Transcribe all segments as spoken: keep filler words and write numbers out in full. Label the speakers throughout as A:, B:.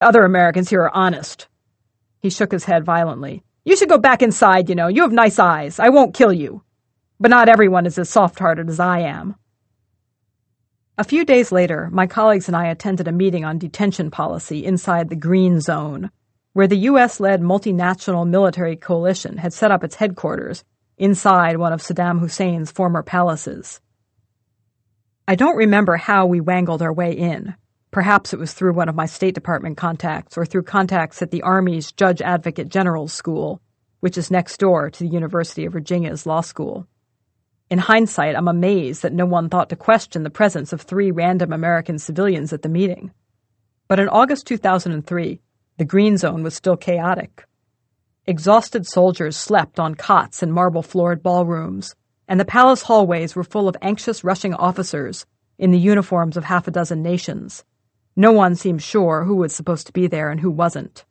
A: Other Americans here are honest." He shook his head violently. "You should go back inside, you know. You have nice eyes. I won't kill you. But not everyone is as soft-hearted as I am." A few days later, my colleagues and I attended a meeting on detention policy inside the Green Zone, where the U S-led multinational military coalition had set up its headquarters inside one of Saddam Hussein's former palaces. I don't remember how we wangled our way in. Perhaps it was through one of my State Department contacts or through contacts at the Army's Judge Advocate General's School, which is next door to the University of Virginia's law school. In hindsight, I'm amazed that no one thought to question the presence of three random American civilians at the meeting. But in August two thousand three, the Green Zone was still chaotic. Exhausted soldiers slept on cots in marble-floored ballrooms, and the palace hallways were full of anxious, rushing officers in the uniforms of half a dozen nations. No one seemed sure who was supposed to be there and who wasn't.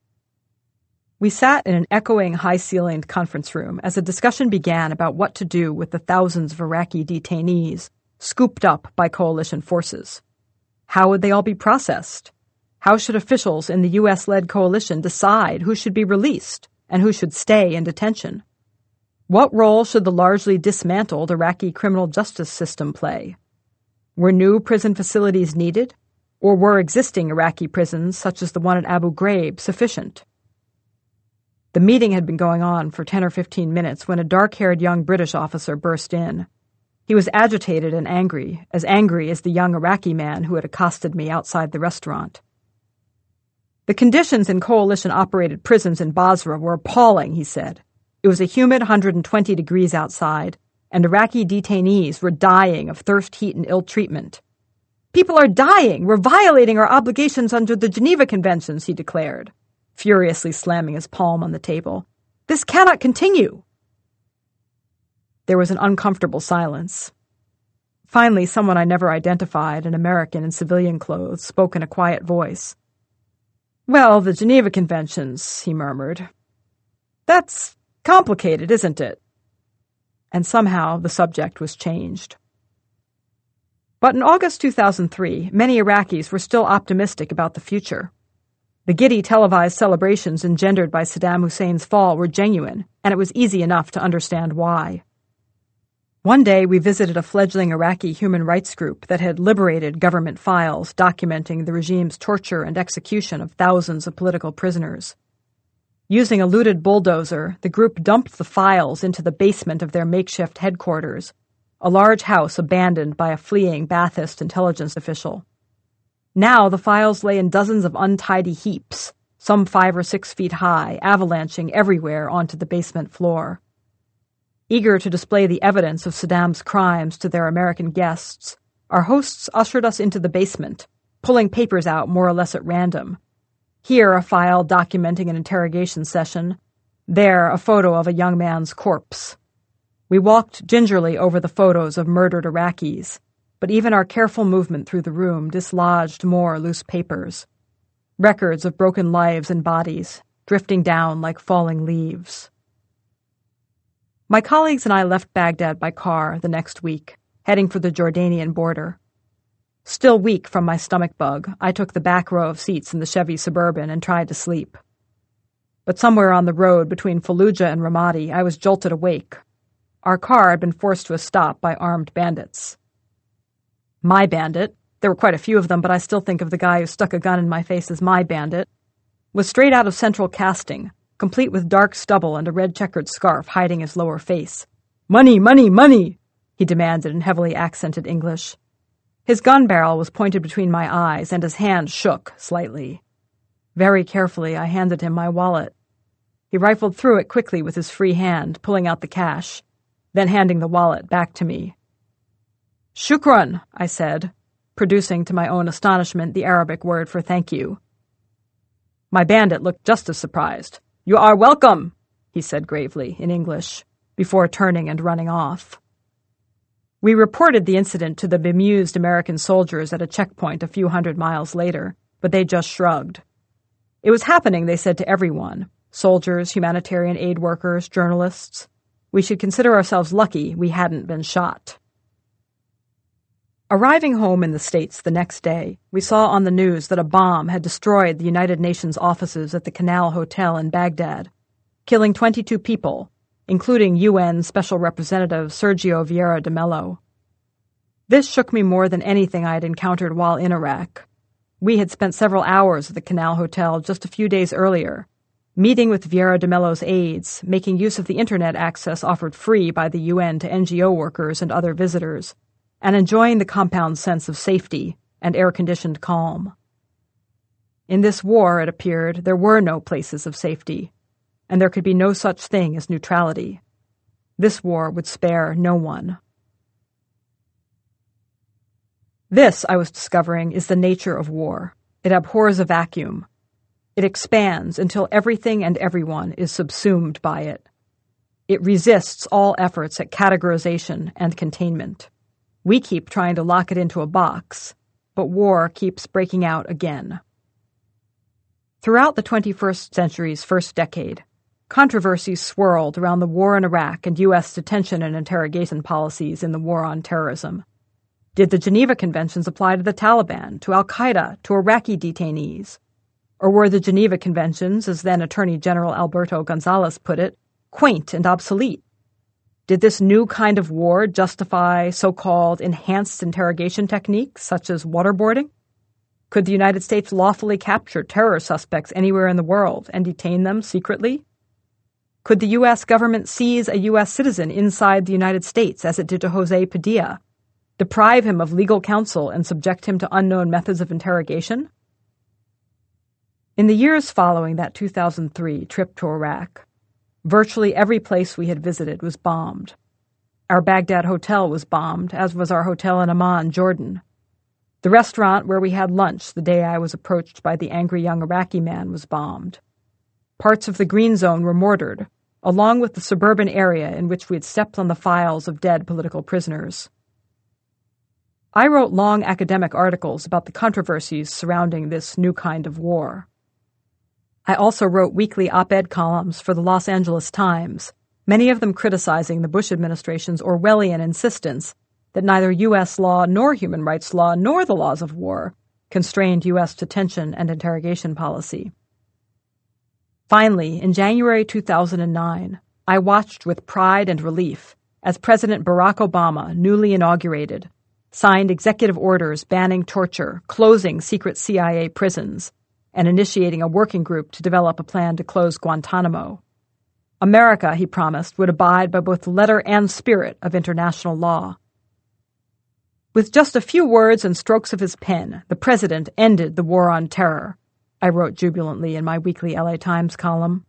A: We sat in an echoing, high-ceilinged conference room as a discussion began about what to do with the thousands of Iraqi detainees scooped up by coalition forces. How would they all be processed? How should officials in the U S-led coalition decide who should be released and who should stay in detention? What role should the largely dismantled Iraqi criminal justice system play? Were new prison facilities needed, or were existing Iraqi prisons, such as the one at Abu Ghraib, sufficient? The meeting had been going on for ten or fifteen minutes when a dark-haired young British officer burst in. He was agitated and angry, as angry as the young Iraqi man who had accosted me outside the restaurant. The conditions in coalition-operated prisons in Basra were appalling, he said. It was a humid one hundred twenty degrees outside, and Iraqi detainees were dying of thirst, heat, and ill-treatment. "People are dying! We're violating our obligations under the Geneva Conventions," he declared, furiously slamming his palm on the table. "This cannot continue." There was an uncomfortable silence. Finally, someone I never identified, an American in civilian clothes, spoke in a quiet voice. "Well, the Geneva Conventions," he murmured. "That's complicated, isn't it?" And somehow the subject was changed. But in August two thousand three, many Iraqis were still optimistic about the future. The giddy televised celebrations engendered by Saddam Hussein's fall were genuine, and it was easy enough to understand why. One day we visited a fledgling Iraqi human rights group that had liberated government files documenting the regime's torture and execution of thousands of political prisoners. Using a looted bulldozer, the group dumped the files into the basement of their makeshift headquarters, a large house abandoned by a fleeing Ba'athist intelligence official. Now the files lay in dozens of untidy heaps, some five or six feet high, avalanching everywhere onto the basement floor. Eager to display the evidence of Saddam's crimes to their American guests, our hosts ushered us into the basement, pulling papers out more or less at random. Here a file documenting an interrogation session, there a photo of a young man's corpse. We walked gingerly over the photos of murdered Iraqis, but even our careful movement through the room dislodged more loose papers. Records of broken lives and bodies, drifting down like falling leaves. My colleagues and I left Baghdad by car the next week, heading for the Jordanian border. Still weak from my stomach bug, I took the back row of seats in the Chevy Suburban and tried to sleep. But somewhere on the road between Fallujah and Ramadi, I was jolted awake. Our car had been forced to a stop by armed bandits. My bandit, there were quite a few of them, but I still think of the guy who stuck a gun in my face as my bandit, was straight out of central casting, complete with dark stubble and a red checkered scarf hiding his lower face. "Money, money, money!" he demanded in heavily accented English. His gun barrel was pointed between my eyes, and his hand shook slightly. Very carefully, I handed him my wallet. He rifled through it quickly with his free hand, pulling out the cash, then handing the wallet back to me. "Shukran," I said, producing to my own astonishment the Arabic word for thank you. My bandit looked just as surprised. "You are welcome," he said gravely in English, before turning and running off. We reported the incident to the bemused American soldiers at a checkpoint a few hundred miles later, but they just shrugged. It was happening, they said to everyone, soldiers, humanitarian aid workers, journalists. We should consider ourselves lucky we hadn't been shot. Arriving home in the States the next day, we saw on the news that a bomb had destroyed the United Nations offices at the Canal Hotel in Baghdad, killing twenty-two people, including U N Special Representative Sergio Vieira de Mello. This shook me more than anything I had encountered while in Iraq. We had spent several hours at the Canal Hotel just a few days earlier, meeting with Vieira de Mello's aides, making use of the internet access offered free by the U N to N G O workers and other visitors, and enjoying the compound sense of safety and air-conditioned calm. In this war, it appeared, there were no places of safety, and there could be no such thing as neutrality. This war would spare no one. This, I was discovering, is the nature of war. It abhors a vacuum. It expands until everything and everyone is subsumed by it. It resists all efforts at categorization and containment. We keep trying to lock it into a box, but war keeps breaking out again. Throughout the twenty-first century's first decade, controversies swirled around the war in Iraq and U S detention and interrogation policies in the war on terrorism. Did the Geneva Conventions apply to the Taliban, to al-Qaeda, to Iraqi detainees? Or were the Geneva Conventions, as then Attorney General Alberto Gonzales put it, quaint and obsolete? Did this new kind of war justify so-called enhanced interrogation techniques, such as waterboarding? Could the United States lawfully capture terror suspects anywhere in the world and detain them secretly? Could the U S government seize a U S citizen inside the United States, as it did to Jose Padilla, deprive him of legal counsel and subject him to unknown methods of interrogation? In the years following that two thousand three trip to Iraq, virtually every place we had visited was bombed. Our Baghdad hotel was bombed, as was our hotel in Amman, Jordan. The restaurant where we had lunch the day I was approached by the angry young Iraqi man was bombed. Parts of the Green Zone were mortared, along with the suburban area in which we had stepped on the files of dead political prisoners. I wrote long academic articles about the controversies surrounding this new kind of war. I also wrote weekly op-ed columns for the Los Angeles Times, many of them criticizing the Bush administration's Orwellian insistence that neither U S law nor human rights law nor the laws of war constrained U S detention and interrogation policy. Finally, in January two thousand nine, I watched with pride and relief as President Barack Obama, newly inaugurated, signed executive orders banning torture, closing secret C I A prisons, and initiating a working group to develop a plan to close Guantanamo. America, he promised, would abide by both the letter and spirit of international law. With just a few words and strokes of his pen, the president ended the war on terror, I wrote jubilantly in my weekly L A Times column.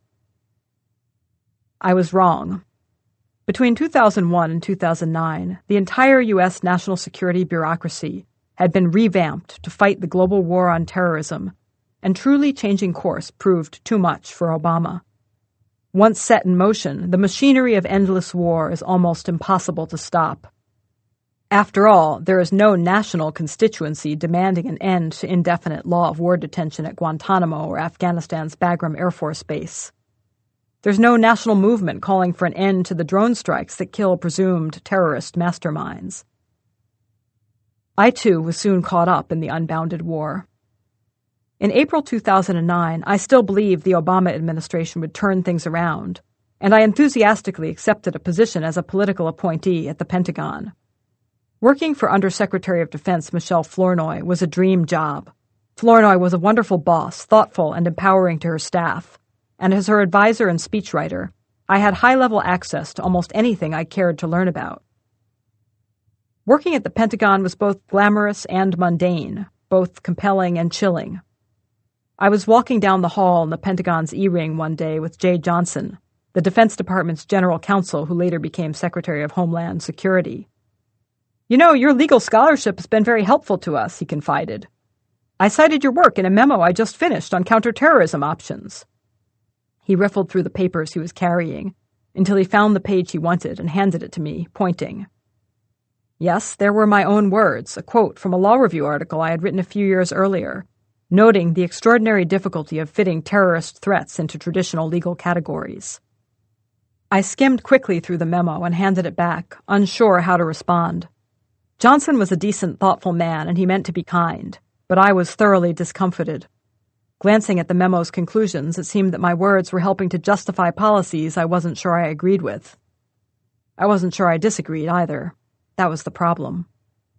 A: I was wrong. Between two thousand one and two thousand nine, the entire U S national security bureaucracy had been revamped to fight the global war on terrorism, and truly changing course proved too much for Obama. Once set in motion, the machinery of endless war is almost impossible to stop. After all, there is no national constituency demanding an end to indefinite law of war detention at Guantanamo or Afghanistan's Bagram Air Force Base. There's no national movement calling for an end to the drone strikes that kill presumed terrorist masterminds. I, too, was soon caught up in the unbounded war. In April two thousand nine, I still believed the Obama administration would turn things around, and I enthusiastically accepted a position as a political appointee at the Pentagon. Working for Undersecretary of Defense Michelle Flournoy was a dream job. Flournoy was a wonderful boss, thoughtful and empowering to her staff, and as her advisor and speechwriter, I had high-level access to almost anything I cared to learn about. Working at the Pentagon was both glamorous and mundane, both compelling and chilling. I was walking down the hall in the Pentagon's E-Ring one day with Jay Johnson, the Defense Department's general counsel who later became Secretary of Homeland Security. "You know, your legal scholarship has been very helpful to us," he confided. "I cited your work in a memo I just finished on counterterrorism options." He riffled through the papers he was carrying until he found the page he wanted and handed it to me, pointing. Yes, there were my own words, a quote from a law review article I had written a few years earlier, noting the extraordinary difficulty of fitting terrorist threats into traditional legal categories. I skimmed quickly through the memo and handed it back, unsure how to respond. Johnson was a decent, thoughtful man, and he meant to be kind, but I was thoroughly discomfited. Glancing at the memo's conclusions, it seemed that my words were helping to justify policies I wasn't sure I agreed with. I wasn't sure I disagreed either. That was the problem.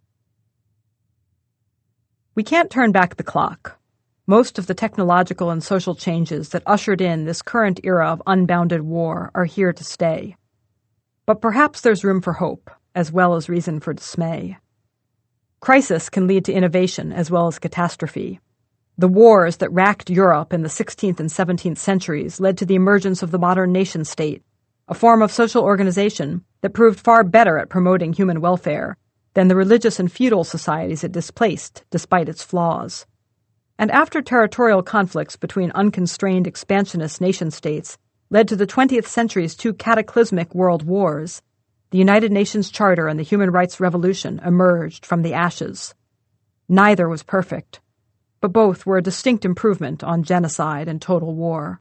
A: We can't turn back the clock. Most of the technological and social changes that ushered in this current era of unbounded war are here to stay. But perhaps there's room for hope, as well as reason for dismay. Crisis can lead to innovation as well as catastrophe. The wars that racked Europe in the sixteenth and seventeenth centuries led to the emergence of the modern nation-state, a form of social organization that proved far better at promoting human welfare than the religious and feudal societies it displaced, despite its flaws. And after territorial conflicts between unconstrained expansionist nation-states led to the twentieth century's two cataclysmic world wars, the United Nations Charter and the Human Rights Revolution emerged from the ashes. Neither was perfect, but both were a distinct improvement on genocide and total war.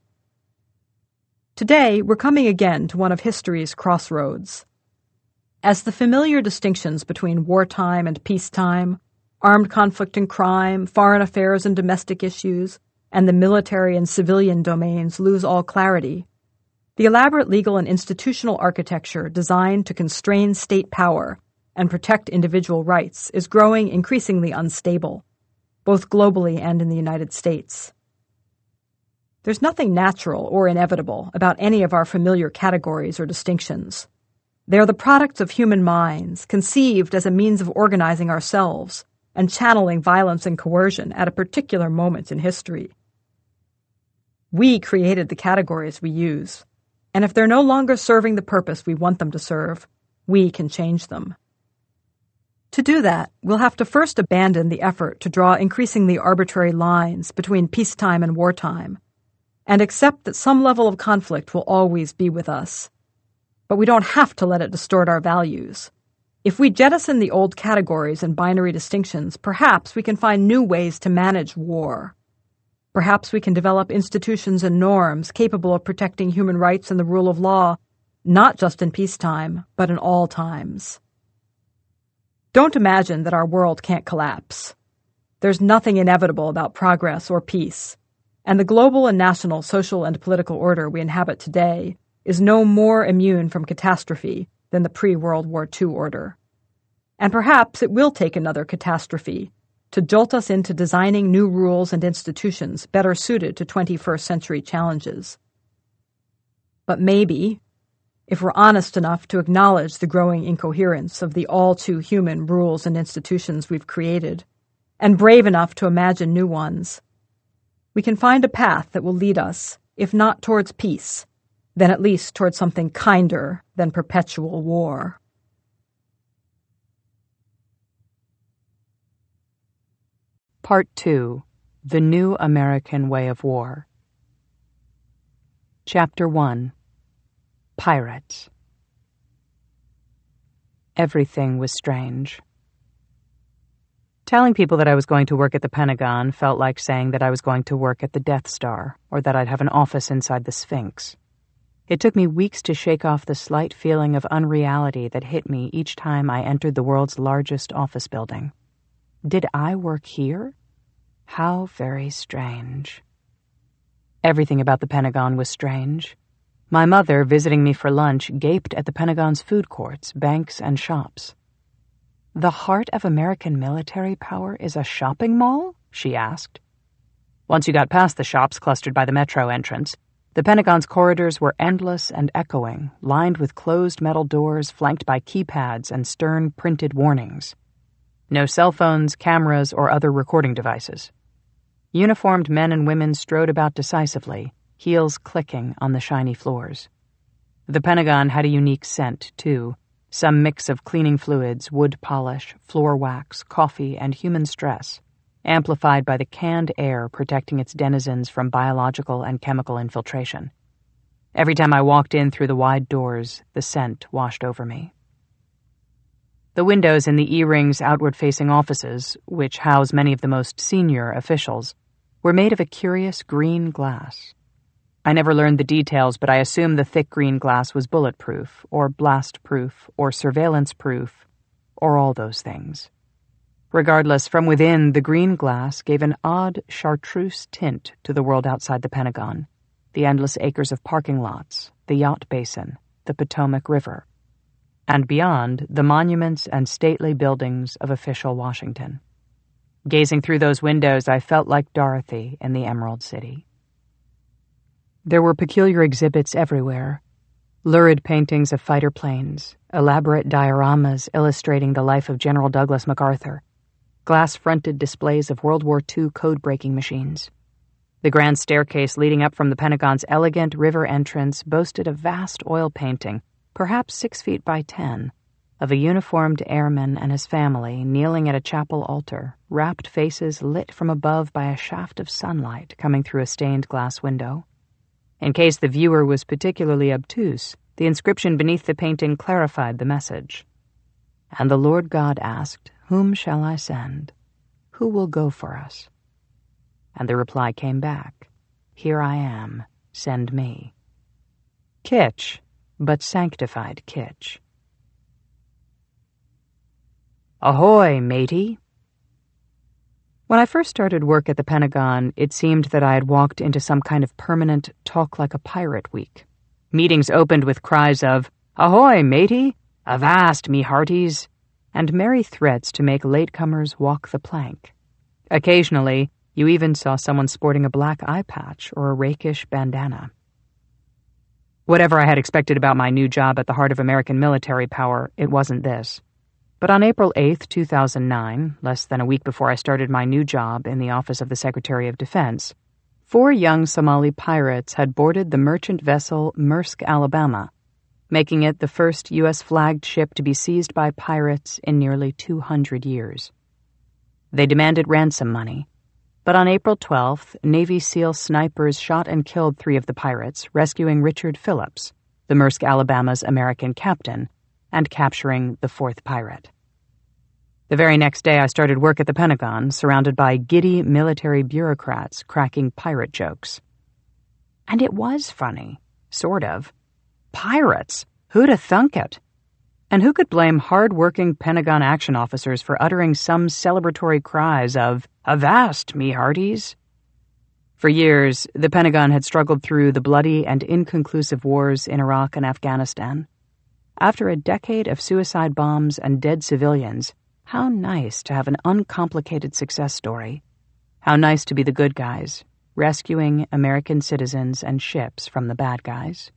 A: Today, we're coming again to one of history's crossroads. As the familiar distinctions between wartime and peacetime, armed conflict and crime, foreign affairs and domestic issues, and the military and civilian domains lose all clarity, the elaborate legal and institutional architecture designed to constrain state power and protect individual rights is growing increasingly unstable, both globally and in the United States. There's nothing natural or inevitable about any of our familiar categories or distinctions. They are the products of human minds, conceived as a means of organizing ourselves and channeling violence and coercion at a particular moment in history. We created the categories we use, and if they're no longer serving the purpose we want them to serve, we can change them. To do that, we'll have to first abandon the effort to draw increasingly arbitrary lines between peacetime and wartime, and accept that some level of conflict will always be with us. But we don't have to let it distort our values. If we jettison the old categories and binary distinctions, perhaps we can find new ways to manage war. Perhaps we can develop institutions and norms capable of protecting human rights and the rule of law, not just in peacetime, but in all times. Don't imagine that our world can't collapse. There's nothing inevitable about progress or peace, and the global and national social and political order we inhabit today is no more immune from catastrophe than the pre-World War Two order. And perhaps it will take another catastrophe to jolt us into designing new rules and institutions better suited to twenty-first century challenges. But maybe, if we're honest enough to acknowledge the growing incoherence of the all-too-human rules and institutions we've created, and brave enough to imagine new ones, we can find a path that will lead us, if not towards peace, then at least towards something kinder than perpetual war.
B: Part two. The New American Way of War. Chapter one. Pirates. Everything was strange. Telling people that I was going to work at the Pentagon felt like saying that I was going to work at the Death Star, or that I'd have an office inside the Sphinx. It took me weeks to shake off the slight feeling of unreality that hit me each time I entered the world's largest office building. Did I work here? How very strange. Everything about the Pentagon was strange. My mother, visiting me for lunch, gaped at the Pentagon's food courts, banks, and shops. "The heart of American military power is a shopping mall?" she asked. Once you got past the shops clustered by the metro entrance, the Pentagon's corridors were endless and echoing, lined with closed metal doors flanked by keypads and stern printed warnings. No cell phones, cameras, or other recording devices. Uniformed men and women strode about decisively, heels clicking on the shiny floors. The Pentagon had a unique scent, too, some mix of cleaning fluids, wood polish, floor wax, coffee, and human stress, amplified by the canned air protecting its denizens from biological and chemical infiltration. Every time I walked in through the wide doors, the scent washed over me. The windows in the E-Ring's outward-facing offices, which house many of the most senior officials, were made of a curious green glass. I never learned the details, but I assume the thick green glass was bulletproof, or blast-proof, or surveillance-proof, or all those things. Regardless, from within, the green glass gave an odd chartreuse tint to the world outside the Pentagon, the endless acres of parking lots, the yacht basin, the Potomac River, and beyond, the monuments and stately buildings of official Washington. Gazing through those windows, I felt like Dorothy in the Emerald City. There were peculiar exhibits everywhere. Lurid paintings of fighter planes, elaborate dioramas illustrating the life of General Douglas MacArthur, glass-fronted displays of World War Two code-breaking machines. The grand staircase leading up from the Pentagon's elegant river entrance boasted a vast oil painting, perhaps six feet by ten, of a uniformed airman and his family kneeling at a chapel altar, rapt faces lit from above by a shaft of sunlight coming through a stained glass window. In case the viewer was particularly obtuse, the inscription beneath the painting clarified the message. And the Lord God asked, "Whom shall I send? Who will go for us?" And the reply came back, "Here I am, send me." Kitsch, but sanctified kitsch. Ahoy, matey! When I first started work at the Pentagon, it seemed that I had walked into some kind of permanent talk-like-a-pirate week. Meetings opened with cries of, "Ahoy, matey! Avast, me hearties!" and merry threats to make latecomers walk the plank. Occasionally, you even saw someone sporting a black eye patch or a rakish bandana. Whatever I had expected about my new job at the heart of American military power, it wasn't this. But on April eighth, two thousand nine, less than a week before I started my new job in the Office of the Secretary of Defense, four young Somali pirates had boarded the merchant vessel Maersk, Alabama, making it the first U S-flagged ship to be seized by pirates in nearly two hundred years. They demanded ransom money, but on April twelfth, Navy SEAL snipers shot and killed three of the pirates, rescuing Richard Phillips, the Maersk, Alabama's American captain, and capturing the fourth pirate. The very next day I started work at the Pentagon, surrounded by giddy military bureaucrats cracking pirate jokes. And it was funny, sort of. Pirates! Who'd have thunk it? And who could blame hard-working Pentagon action officers for uttering some celebratory cries of, "Avast, me hearties"? For years, the Pentagon had struggled through the bloody and inconclusive wars in Iraq and Afghanistan. After a decade of suicide bombs and dead civilians, how nice to have an uncomplicated success story. How nice to be the good guys, rescuing American citizens and ships from the bad guys.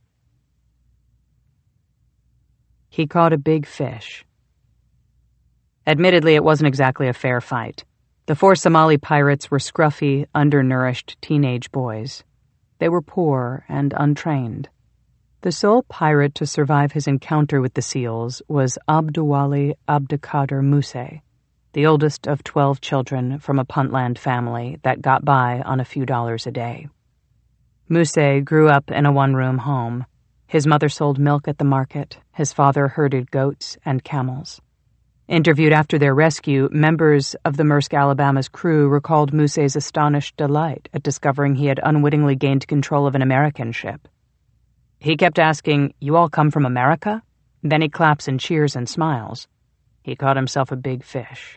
B: He caught a big fish. Admittedly, it wasn't exactly a fair fight. The four Somali pirates were scruffy, undernourished teenage boys. They were poor and untrained. The sole pirate to survive his encounter with the SEALs was Abduwali Abdikader Muse, the oldest of twelve children from a Puntland family that got by on a few dollars a day. Muse grew up in a one-room home. His mother sold milk at the market. His father herded goats and camels. Interviewed after their rescue, members of the Maersk, Alabama's crew recalled Muse's astonished delight at discovering he had unwittingly gained control of an American ship. He kept asking, "You all come from America?" Then he claps and cheers and smiles. He caught himself a big fish.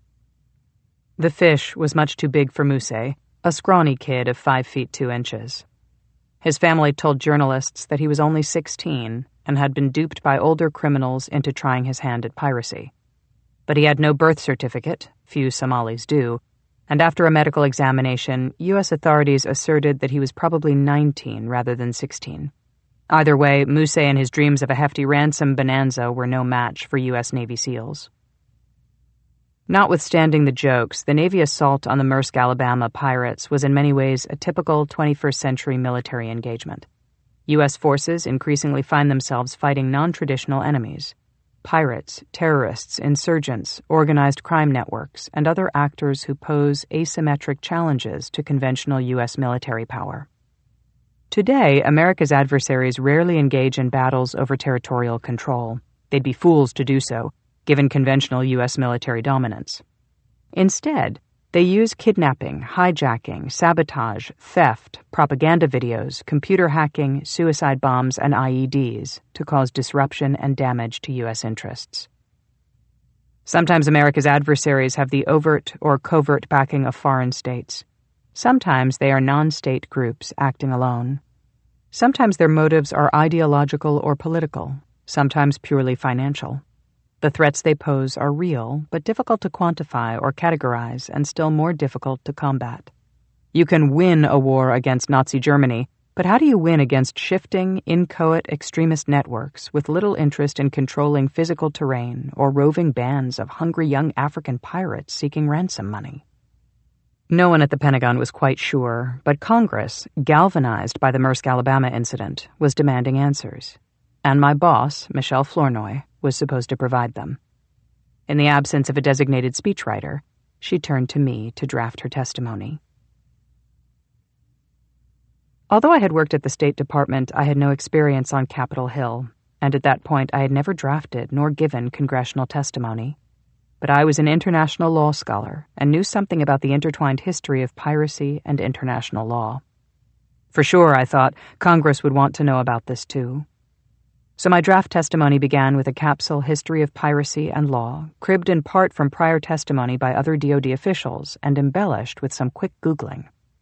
B: The fish was much too big for Muse, a scrawny kid of five feet two inches. His family told journalists that he was only sixteen and had been duped by older criminals into trying his hand at piracy. But he had no birth certificate, few Somalis do, and after a medical examination, U S authorities asserted that he was probably nineteen rather than sixteen. Either way, Muse and his dreams of a hefty ransom bonanza were no match for U S Navy SEALs. Notwithstanding the jokes, the Navy assault on the Maersk, Alabama pirates was in many ways a typical twenty-first century military engagement. U S forces increasingly find themselves fighting non-traditional enemies: pirates, terrorists, insurgents, organized crime networks, and other actors who pose asymmetric challenges to conventional U S military power. Today, America's adversaries rarely engage in battles over territorial control. They'd be fools to do so, given conventional U S military dominance. Instead, they use kidnapping, hijacking, sabotage, theft, propaganda videos, computer hacking, suicide bombs, and I E Ds to cause disruption and damage to U S interests. Sometimes America's adversaries have the overt or covert backing of foreign states. Sometimes they are non-state groups acting alone. Sometimes their motives are ideological or political, sometimes purely financial. The threats they pose are real, but difficult to quantify or categorize, and still more difficult to combat. You can win a war against Nazi Germany, but how do you win against shifting, inchoate extremist networks with little interest in controlling physical terrain or roving bands of hungry young African pirates seeking ransom money? No one at the Pentagon was quite sure, but Congress, galvanized by the Maersk, Alabama incident, was demanding answers. And my boss, Michelle Flournoy, was supposed to provide them. In the absence of a designated speechwriter, she turned to me to draft her testimony. Although I had worked at the State Department, I had no experience on Capitol Hill, and at that point I had never drafted nor given congressional testimony. But I was an international law scholar and knew something about the intertwined history of piracy and international law. For sure, I thought, Congress would want to know about this too. So my draft testimony began with a capsule history of piracy and law, cribbed in part from prior testimony by other D O D officials and embellished with some quick Googling.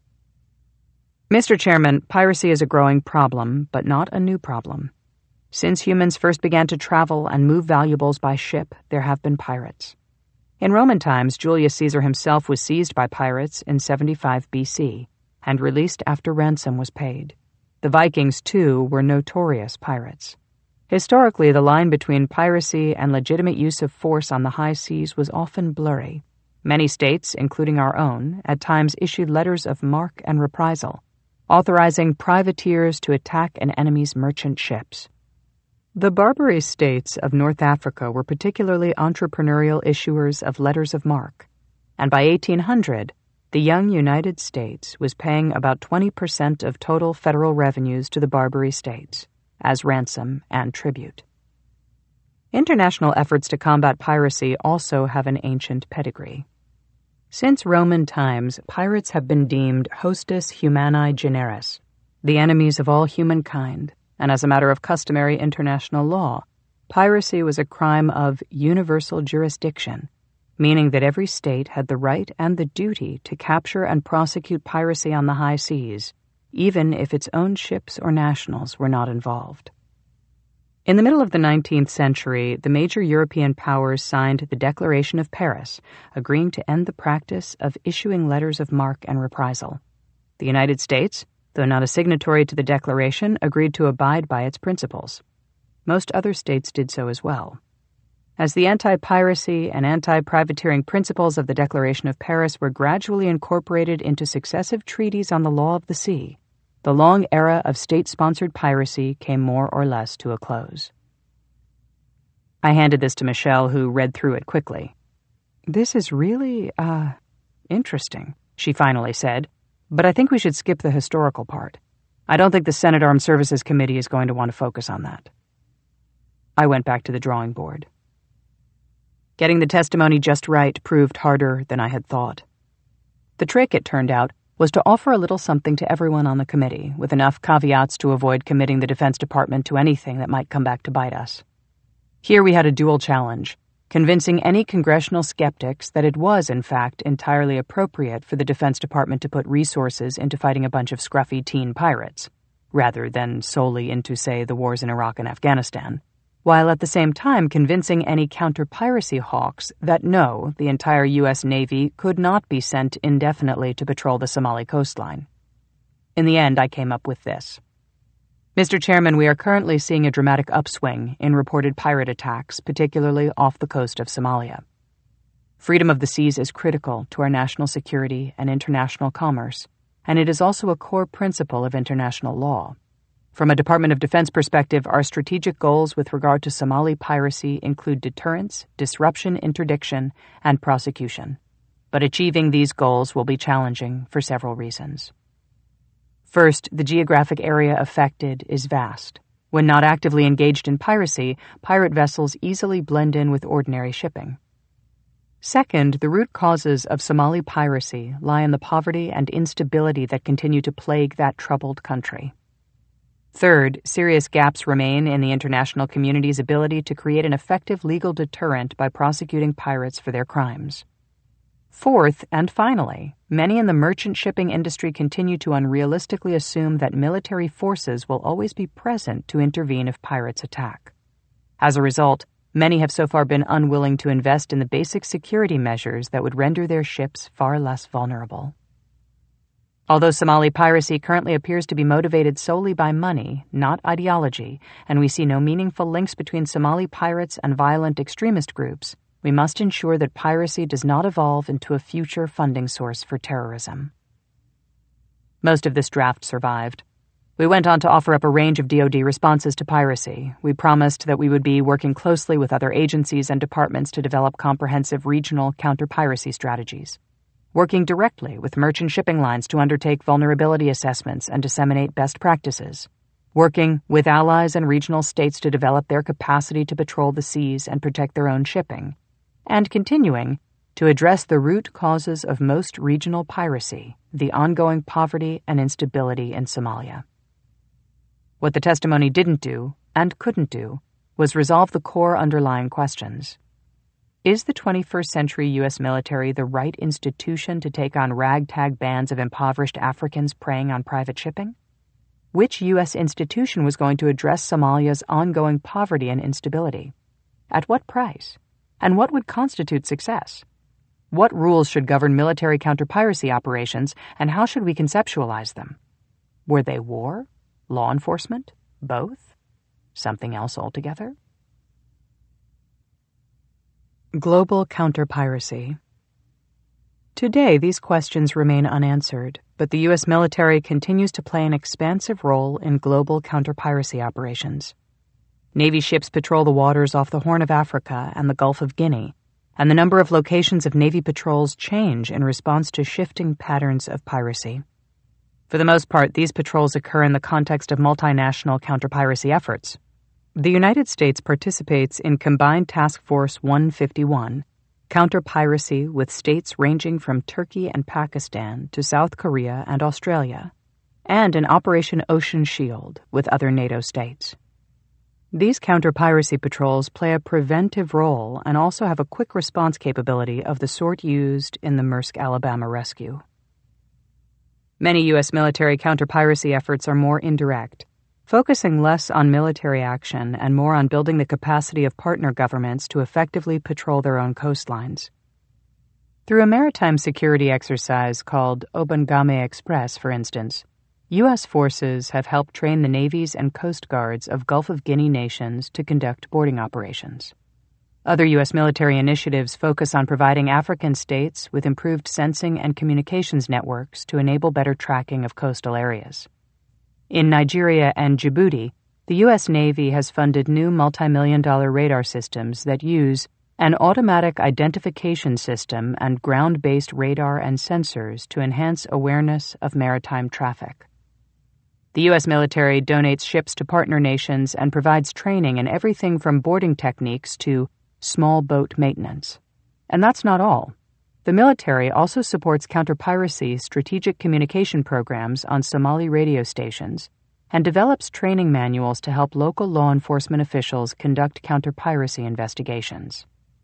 B: Mister Chairman, piracy is a growing problem, but not a new problem. Since humans first began to travel and move valuables by ship, there have been pirates. In Roman times, Julius Caesar himself was seized by pirates in seventy-five B C and released after ransom was paid. The Vikings, too, were notorious pirates. Historically, the line between piracy and legitimate use of force on the high seas was often blurry. Many states, including our own, at times issued letters of marque and reprisal, authorizing privateers to attack an enemy's merchant ships. The Barbary states of North Africa were particularly entrepreneurial issuers of letters of marque, and by eighteen hundred, the young United States was paying about twenty percent of total federal revenues to the Barbary states as ransom and tribute. International efforts to combat piracy also have an ancient pedigree. Since Roman times, pirates have been deemed hostis humani generis, the enemies of all humankind, and as a matter of customary international law, piracy was a crime of universal jurisdiction, meaning that every state had the right and the duty to capture and prosecute piracy on the high seas, even if its own ships or nationals were not involved. In the middle of the nineteenth century, the major European powers signed the Declaration of Paris, agreeing to end the practice of issuing letters of marque and reprisal. The United States, though not a signatory to the Declaration, agreed to abide by its principles. Most other states did so as well. As the anti-piracy and anti-privateering principles of the Declaration of Paris were gradually incorporated into successive treaties on the law of the sea, the long era of state-sponsored piracy came more or less to a close. I handed this to Michelle, who read through it quickly. "This is really, uh, interesting," she finally said, "but I think we should skip the historical part. I don't think the Senate Armed Services Committee is going to want to focus on that." I went back to the drawing board. Getting the testimony just right proved harder than I had thought. The trick, it turned out, was to offer a little something to everyone on the committee, with enough caveats to avoid committing the Defense Department to anything that might come back to bite us. Here we had a dual challenge, convincing any congressional skeptics that it was, in fact, entirely appropriate for the Defense Department to put resources into fighting a bunch of scruffy teen pirates, rather than solely into, say, the wars in Iraq and Afghanistan, while at the same time convincing any counter-piracy hawks that no, the entire U S Navy could not be sent indefinitely to patrol the Somali coastline. In the end, I came up with this. Mister Chairman, we are currently seeing a dramatic upswing in reported pirate attacks, particularly off the coast of Somalia. Freedom of the seas is critical to our national security and international commerce, and it is also a core principle of international law. From a Department of Defense perspective, our strategic goals with regard to Somali piracy include deterrence, disruption, interdiction, and prosecution. But achieving these goals will be challenging for several reasons. First, the geographic area affected is vast. When not actively engaged in piracy, pirate vessels easily blend in with ordinary shipping. Second, the root causes of Somali piracy lie in the poverty and instability that continue to plague that troubled country. Third, serious gaps remain in the international community's ability to create an effective legal deterrent by prosecuting pirates for their crimes. Fourth, and finally, many in the merchant shipping industry continue to unrealistically assume that military forces will always be present to intervene if pirates attack. As a result, many have so far been unwilling to invest in the basic security measures that would render their ships far less vulnerable. Although Somali piracy currently appears to be motivated solely by money, not ideology, and we see no meaningful links between Somali pirates and violent extremist groups, we must ensure that piracy does not evolve into a future funding source for terrorism. Most of this draft survived. We went on to offer up a range of D O D responses to piracy. We promised that we would be working closely with other agencies and departments to develop comprehensive regional counter-piracy strategies, working directly with merchant shipping lines to undertake vulnerability assessments and disseminate best practices, working with allies and regional states to develop their capacity to patrol the seas and protect their own shipping, and continuing to address the root causes of most regional piracy, the ongoing poverty and instability in Somalia. What the testimony didn't do, and couldn't do, was resolve the core underlying questions. Is the twenty-first century U S military the right institution to take on ragtag bands of impoverished Africans preying on private shipping? Which U S institution was going to address Somalia's ongoing poverty and instability? At what price? And what would constitute success? What rules should govern military counter-piracy operations, and how should we conceptualize them? Were they war? Law enforcement? Both? Something else altogether? Global counter-piracy. Today, these questions remain unanswered, but the U S military continues to play an expansive role in global counter-piracy operations. Navy ships patrol the waters off the Horn of Africa and the Gulf of Guinea, and the number of locations of Navy patrols change in response to shifting patterns of piracy. For the most part, these patrols occur in the context of multinational counter-piracy efforts. The United States participates in Combined Task Force one fifty-one, counter-piracy with states ranging from Turkey and Pakistan to South Korea and Australia, and in Operation Ocean Shield with other NATO states. These counter-piracy patrols play a preventive role and also have a quick response capability of the sort used in the Maersk, Alabama rescue. Many U S military counter-piracy efforts are more indirect, focusing less on military action and more on building the capacity of partner governments to effectively patrol their own coastlines. Through a maritime security exercise called Obangame Express, for instance, U S forces have helped train the navies and coast guards of Gulf of Guinea nations to conduct boarding operations. Other U S military initiatives focus on providing African states with improved sensing and communications networks to enable better tracking of coastal areas. In Nigeria and Djibouti, the U S Navy has funded new multi-million dollar radar systems that use an automatic identification system and ground-based radar and sensors to enhance awareness of maritime traffic. The U S military donates ships to partner nations and provides training in everything from boarding techniques to small boat maintenance. And that's not all. The military also supports counter-piracy strategic communication programs on Somali radio stations and develops training manuals to help local law enforcement officials conduct counter-piracy investigations.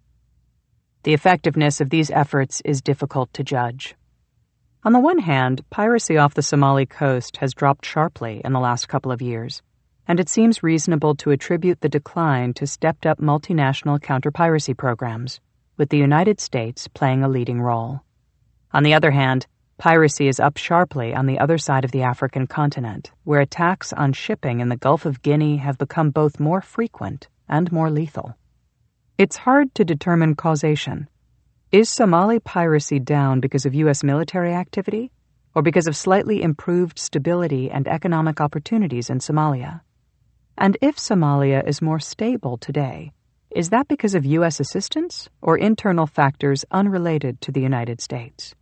B: The effectiveness of these efforts is difficult to judge. On the one hand, piracy off the Somali coast has dropped sharply in the last couple of years, and it seems reasonable to attribute the decline to stepped-up multinational counter-piracy programs, with the United States playing a leading role. On the other hand, piracy is up sharply on the other side of the African continent, where attacks on shipping in the Gulf of Guinea have become both more frequent and more lethal. It's hard to determine causation. Is Somali piracy down because of U S military activity, or because of slightly improved stability and economic opportunities in Somalia? And if Somalia is more stable today, is that because of U S assistance or internal factors unrelated to the United States?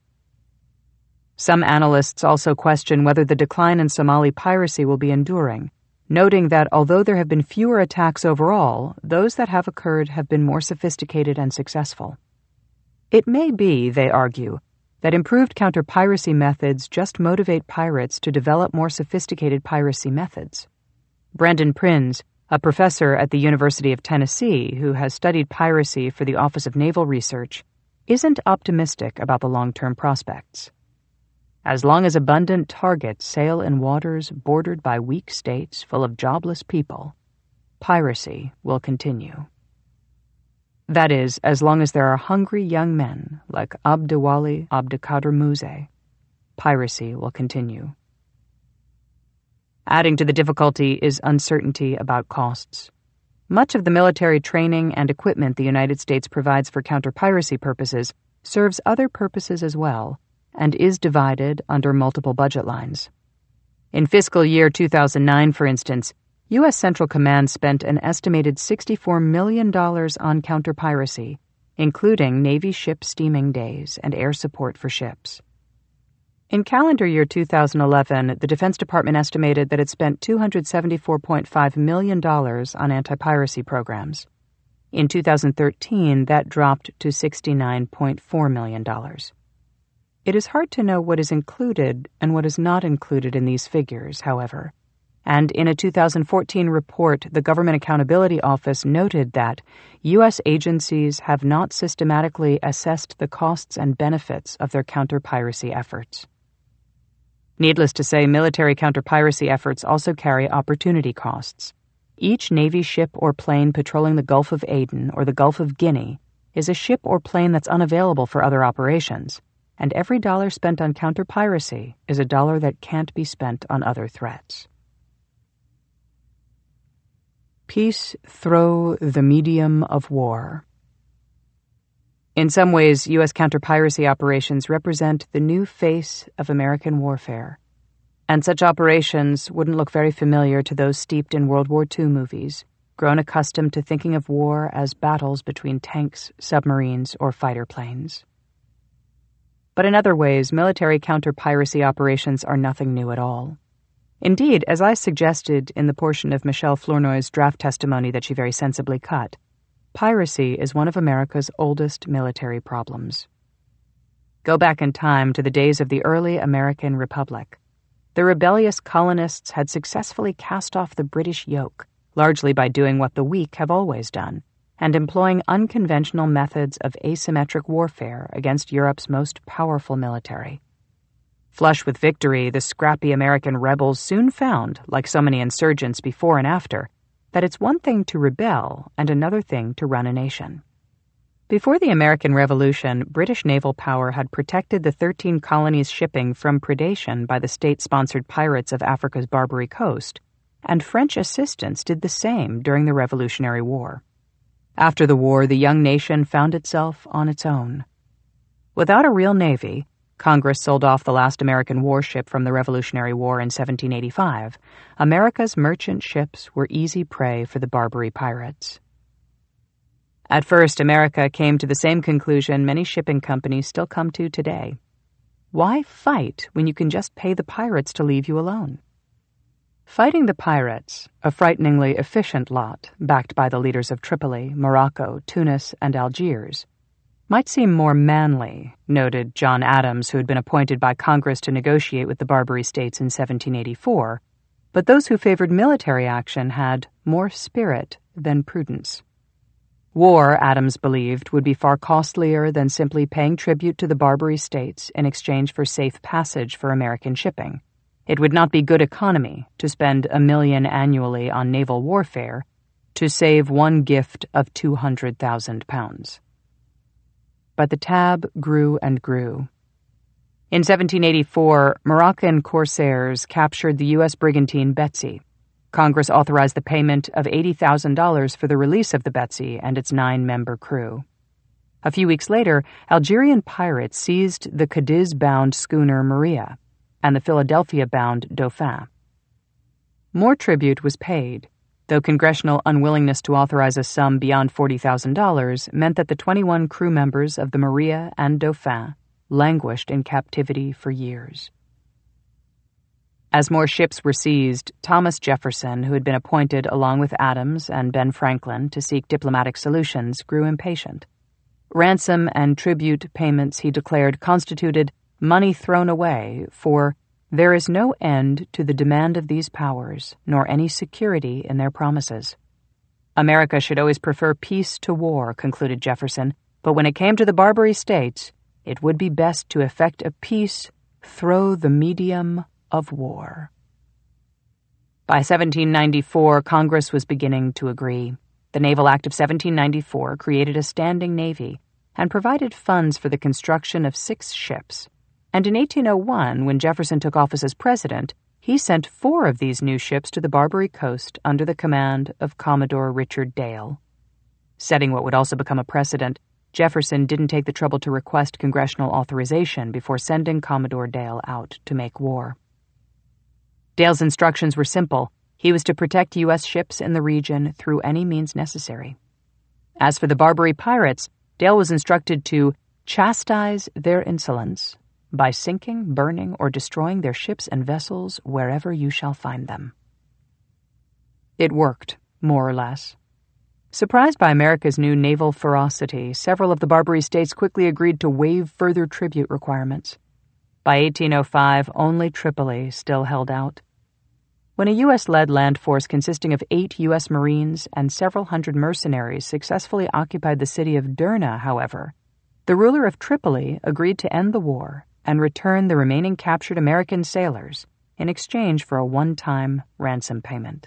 B: Some analysts also question whether the decline in Somali piracy will be enduring, noting that although there have been fewer attacks overall, those that have occurred have been more sophisticated and successful. It may be, they argue, that improved counter-piracy methods just motivate pirates to develop more sophisticated piracy methods. Brendan Prinz, a professor at the University of Tennessee who has studied piracy for the Office of Naval Research, isn't optimistic about the long-term prospects. As long as abundant targets sail in waters bordered by weak states full of jobless people, piracy will continue. That is, as long as there are hungry young men like Abdiwali Abdikader Muse, piracy will continue. Adding to the difficulty is uncertainty about costs. Much of the military training and equipment the United States provides for counter-piracy purposes serves other purposes as well, and is divided under multiple budget lines. In fiscal year two thousand nine, for instance, U S Central Command spent an estimated sixty-four million dollars on counter-piracy, including Navy ship steaming days and air support for ships. In calendar year two thousand eleven, the Defense Department estimated that it spent two hundred seventy-four point five million dollars on anti-piracy programs. In two thousand thirteen, that dropped to sixty-nine point four million dollars. It is hard to know what is included and what is not included in these figures, however. And in a two thousand fourteen report, the Government Accountability Office noted that U S agencies have not systematically assessed the costs and benefits of their counter-piracy efforts. Needless to say, military counter-piracy efforts also carry opportunity costs. Each Navy ship or plane patrolling the Gulf of Aden or the Gulf of Guinea is a ship or plane that's unavailable for other operations, and every dollar spent on counter-piracy is a dollar that can't be spent on other threats. Peace through the medium of war. In some ways, U S counter-piracy operations represent the new face of American warfare, and such operations wouldn't look very familiar to those steeped in World War Two movies, grown accustomed to thinking of war as battles between tanks, submarines, or fighter planes. But in other ways, military counter-piracy operations are nothing new at all. Indeed, as I suggested in the portion of Michelle Flournoy's draft testimony that she very sensibly cut, piracy is one of America's oldest military problems. Go back in time to the days of the early American Republic. The rebellious colonists had successfully cast off the British yoke, largely by doing what the weak have always done, and employing unconventional methods of asymmetric warfare against Europe's most powerful military. Flush with victory, the scrappy American rebels soon found, like so many insurgents before and after, that it's one thing to rebel and another thing to run a nation. Before the American Revolution, British naval power had protected the thirteen colonies' shipping from predation by the state-sponsored pirates of Africa's Barbary Coast, and French assistance did the same during the Revolutionary War. After the war, the young nation found itself on its own. Without a real navy, Congress sold off the last American warship from the Revolutionary War in seventeen eighty-five, America's merchant ships were easy prey for the Barbary pirates. At first, America came to the same conclusion many shipping companies still come to today. Why fight when you can just pay the pirates to leave you alone? Fighting the pirates, a frighteningly efficient lot, backed by the leaders of Tripoli, Morocco, Tunis, and Algiers, might seem more manly, noted John Adams, who had been appointed by Congress to negotiate with the Barbary states in seventeen eighty-four, but those who favored military action had more spirit than prudence. War, Adams believed, would be far costlier than simply paying tribute to the Barbary states in exchange for safe passage for American shipping. It would not be good economy to spend a million annually on naval warfare to save one gift of two hundred thousand pounds. But the tab grew and grew. In seventeen eighty-four, Moroccan corsairs captured the U S brigantine Betsy. Congress authorized the payment of eighty thousand dollars for the release of the Betsy and its nine-member crew. A few weeks later, Algerian pirates seized the Cadiz-bound schooner Maria and the Philadelphia-bound Dauphin. More tribute was paid, though congressional unwillingness to authorize a sum beyond forty thousand dollars meant that the twenty-one crew members of the Maria and Dauphin languished in captivity for years. As more ships were seized, Thomas Jefferson, who had been appointed along with Adams and Ben Franklin to seek diplomatic solutions, grew impatient. Ransom and tribute payments, he declared, constituted money thrown away for There is no end to the demand of these powers, nor any security in their promises. America should always prefer peace to war, concluded Jefferson, but when it came to the Barbary States, it would be best to effect a peace through the medium of war. By seventeen ninety-four, Congress was beginning to agree. The Naval Act of seventeen ninety-four created a standing navy and provided funds for the construction of six ships. And in eighteen oh one, when Jefferson took office as president, he sent four of these new ships to the Barbary coast under the command of Commodore Richard Dale. Setting what would also become a precedent, Jefferson didn't take the trouble to request congressional authorization before sending Commodore Dale out to make war. Dale's instructions were simple. He was to protect U S ships in the region through any means necessary. As for the Barbary pirates, Dale was instructed to chastise their insolence by sinking, burning, or destroying their ships and vessels wherever you shall find them. It worked, more or less. Surprised by America's new naval ferocity, several of the Barbary states quickly agreed to waive further tribute requirements. By eighteen oh five, only Tripoli still held out. When a U S-led land force consisting of eight U S Marines and several hundred mercenaries successfully occupied the city of Derna, however, the ruler of Tripoli agreed to end the war and return the remaining captured American sailors in exchange for a one-time ransom payment.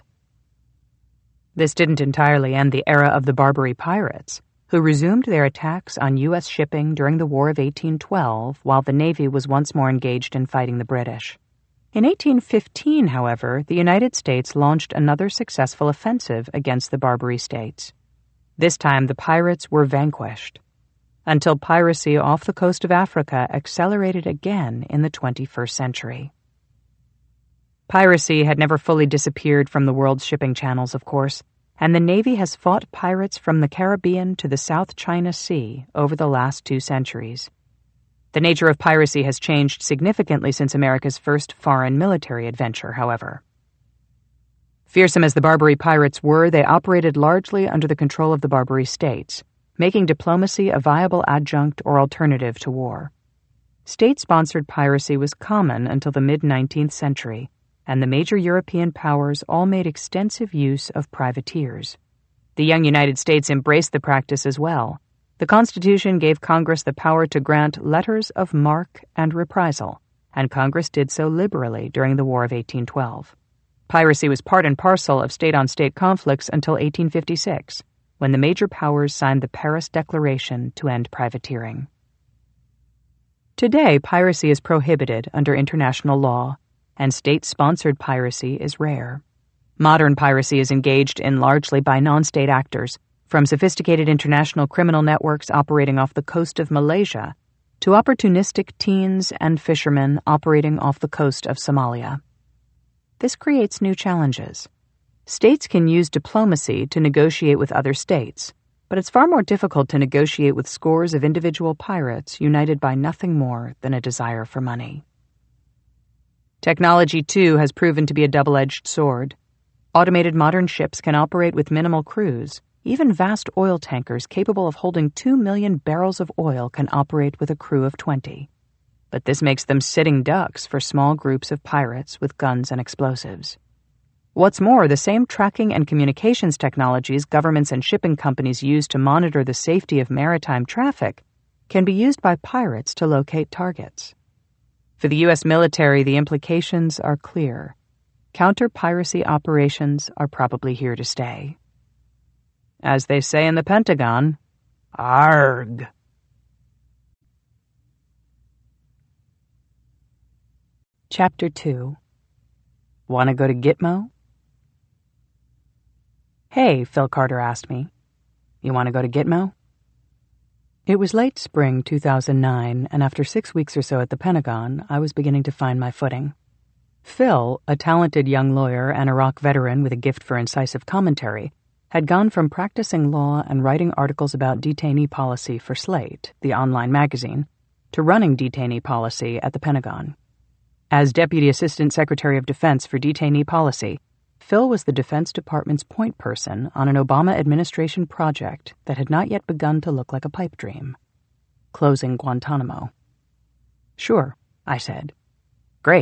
B: This didn't entirely end the era of the Barbary pirates, who resumed their attacks on U S shipping during the War of eighteen twelve while the Navy was once more engaged in fighting the British. In eighteen fifteen, however, the United States launched another successful offensive against the Barbary states. This time the pirates were vanquished, until piracy off the coast of Africa accelerated again in the twenty-first century. Piracy had never fully disappeared from the world's shipping channels, of course, and the Navy has fought pirates from the Caribbean to the South China Sea over the last two centuries. The nature of piracy has changed significantly since America's first foreign military adventure, however. Fearsome as the Barbary pirates were, they operated largely under the control of the Barbary states, making diplomacy a viable adjunct or alternative to war. State-sponsored piracy was common until the mid-nineteenth century, and the major European powers all made extensive use of privateers. The young United States embraced the practice as well. The Constitution gave Congress the power to grant letters of marque and reprisal, and Congress did so liberally during the War of eighteen twelve. Piracy was part and parcel of state-on-state conflicts until eighteen fifty-six, when the major powers signed the Paris Declaration to end privateering. Today, piracy is prohibited under international law, and state-sponsored piracy is rare. Modern piracy is engaged in largely by non-state actors, from sophisticated international criminal networks operating off the coast of Malaysia to opportunistic teens and fishermen operating off the coast of Somalia. This creates new challenges. States can use diplomacy to negotiate with other states, but it's far more difficult to negotiate with scores of individual pirates united by nothing more than a desire for money. Technology, too, has proven to be a double-edged sword. Automated modern ships can operate with minimal crews. Even vast oil tankers capable of holding two million barrels of oil can operate with a crew of twenty. But this makes them sitting ducks for small groups of pirates with guns and explosives. What's more, the same tracking and communications technologies governments and shipping companies use to monitor the safety of maritime traffic can be used by pirates to locate targets. For the U S military, the implications are clear. Counter-piracy operations are probably here to stay. As they say in the Pentagon, ARG. Chapter two. Want to go to Gitmo? Hey, Phil Carter asked me. You want to go to Gitmo? It was late spring two thousand nine, and after six weeks or so at the Pentagon, I was beginning to find my footing. Phil, a talented young lawyer and Iraq veteran with a gift for incisive commentary, had gone from practicing law and writing articles about detainee policy for Slate, the online magazine, to running detainee policy at the Pentagon. As Deputy Assistant Secretary of Defense for detainee policy, Phil was the Defense Department's point person on an Obama administration project that had not yet begun to look like a pipe dream: closing Guantanamo. Sure, I said. Great.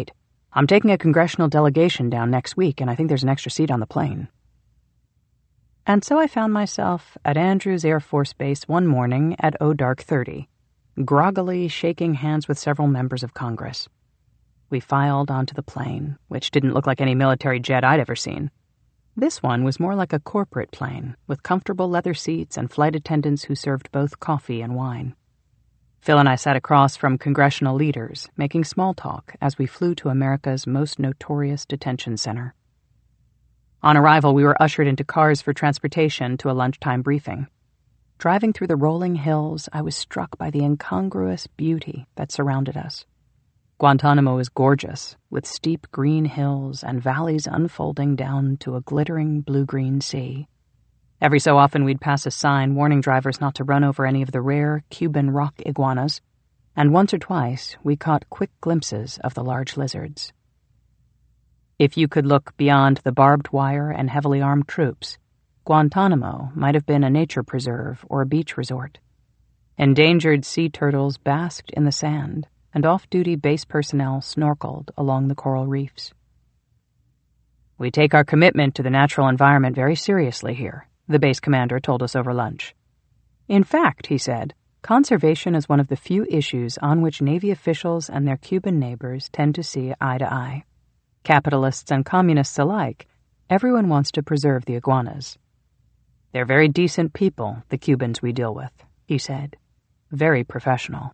B: I'm taking a congressional delegation down next week, and I think there's an extra seat on the plane. And so I found myself at Andrews Air Force Base one morning at oh dark thirty, groggily shaking hands with several members of Congress. We filed onto the plane, which didn't look like any military jet I'd ever seen. This one was more like a corporate plane, with comfortable leather seats and flight attendants who served both coffee and wine. Phil and I sat across from congressional leaders, making small talk as we flew to America's most notorious detention center. On arrival, we were ushered into cars for transportation to a lunchtime briefing. Driving through the rolling hills, I was struck by the incongruous beauty that surrounded us. Guantanamo is gorgeous, with steep green hills and valleys unfolding down to a glittering blue-green sea. Every so often we'd pass a sign warning drivers not to run over any of the rare Cuban rock iguanas, and once or twice we caught quick glimpses of the large lizards. If you could look beyond the barbed wire and heavily armed troops, Guantanamo might have been a nature preserve or a beach resort. Endangered sea turtles basked in the sand, and off-duty base personnel snorkeled along the coral reefs. We take our commitment to the natural environment very seriously here, the base commander told us over lunch. In fact, he said, conservation is one of the few issues on which Navy officials and their Cuban neighbors tend to see eye to eye. Capitalists and communists alike, everyone wants to preserve the iguanas. They're very decent people, the Cubans we deal with, he said. Very professional.